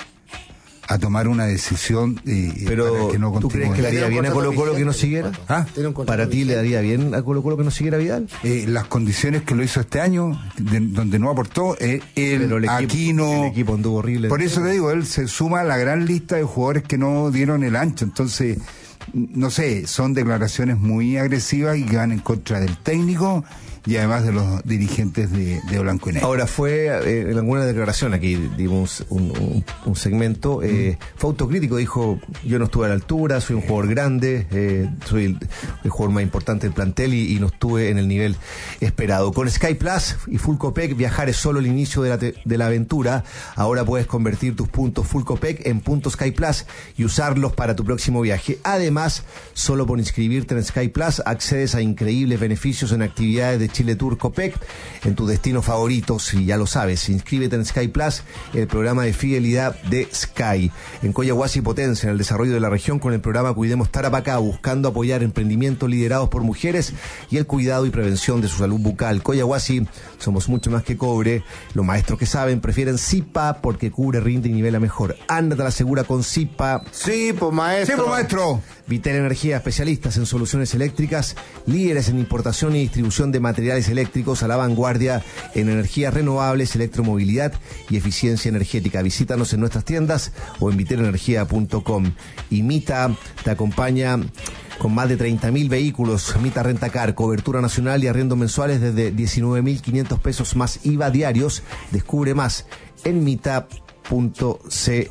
a tomar una decisión y, pero para que no ¿tú crees que le haría bien a Colo Colo que no siguiera? ¿Ah? ¿Para ti le daría bien a Colo Colo que no siguiera Vidal? Eh, las condiciones que lo hizo este año, de, donde no aportó, eh, él, pero el Aquino... Equipo, el equipo anduvo horrible. Por eso te digo, él se suma a la gran lista de jugadores que no dieron el ancho, entonces, no sé, son declaraciones muy agresivas y que van en contra del técnico y además de los dirigentes de, de Blanco y Negro. Ahora fue eh, en alguna declaración, aquí dimos un, un, un segmento, eh, mm. fue autocrítico, dijo, yo no estuve a la altura, soy un jugador grande, eh, soy el, el jugador más importante del plantel y, y no estuve en el nivel esperado. Con Sky Plus y Full Copec, viajar es solo el inicio de la, te, de la aventura. Ahora puedes convertir tus puntos Full Copec en puntos Sky Plus y usarlos para tu próximo viaje. Además, solo por inscribirte en Sky Plus accedes a increíbles beneficios en actividades de Chile Tour Copec en tus destinos favoritos, y ya lo sabes, inscríbete en Sky Plus, el programa de fidelidad de Sky. En Coyahuasi potencia en el desarrollo de la región con el programa Cuidemos Tarapacá, buscando apoyar emprendimientos liderados por mujeres y el cuidado y prevención de su salud bucal. Coyahuasi, somos mucho más que cobre. Los maestros que saben prefieren Zipa porque cubre, rinde y nivela mejor. Ándate a la segura con Zipa. Sí, pues maestro. Sí, pues maestro. Vitel Energía, especialistas en soluciones eléctricas, líderes en importación y distribución de materiales eléctricos, a la vanguardia en energías renovables, electromovilidad y eficiencia energética. Visítanos en nuestras tiendas o en vitel energía punto com. Y Mita te acompaña con más de treinta mil vehículos. Mita Rentacar, cobertura nacional y arriendos mensuales desde diecinueve mil quinientos pesos más I V A diarios. Descubre más en mita punto c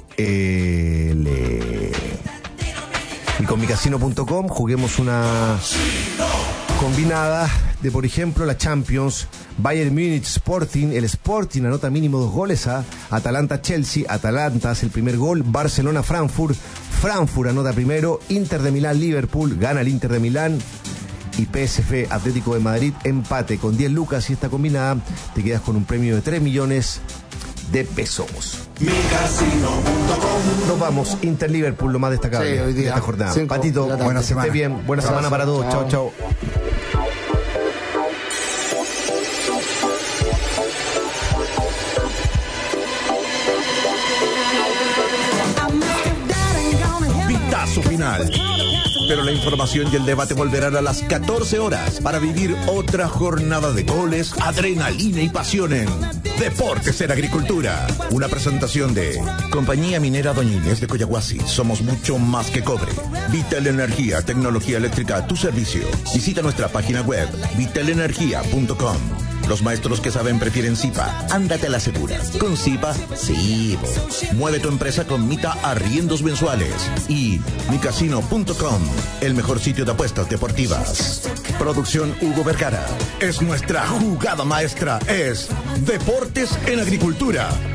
l. Y con mi casino punto com juguemos una combinada de, por ejemplo, la Champions. Bayern Múnich Sporting, el Sporting anota mínimo dos goles a Atalanta Chelsea, Atalanta hace el primer gol, Barcelona Frankfurt, Frankfurt anota primero, Inter de Milán Liverpool, gana el Inter de Milán. Y P S V Atlético de Madrid empate con diez lucas, y esta combinada te quedas con un premio de tres millones de pesos. Mi casino punto com. Nos vamos, Inter Liverpool, lo más destacable Sí, hoy día. de esta jornada. Cinco Patito, de la buena tarde. semana. Esté bien, buena Chao, semana para todos. Chao, chao. chao. Pitazo final. Pero la información y el debate volverán a las catorce horas para vivir otra jornada de goles, adrenalina y pasión en Deportes en Agricultura. Una presentación de Compañía Minera Doña Inés de Coyahuasi. Somos mucho más que cobre. Vital Energía, tecnología eléctrica a tu servicio. Visita nuestra página web vital energía punto com. Los maestros que saben prefieren Zipa. Ándate a la segura. Con Zipa, sí. Mueve tu empresa con Mita Arriendos Mensuales. Y mi casino punto com, el mejor sitio de apuestas deportivas. Producción Hugo Vergara. Es nuestra jugada maestra. Es Deportes en Agricultura.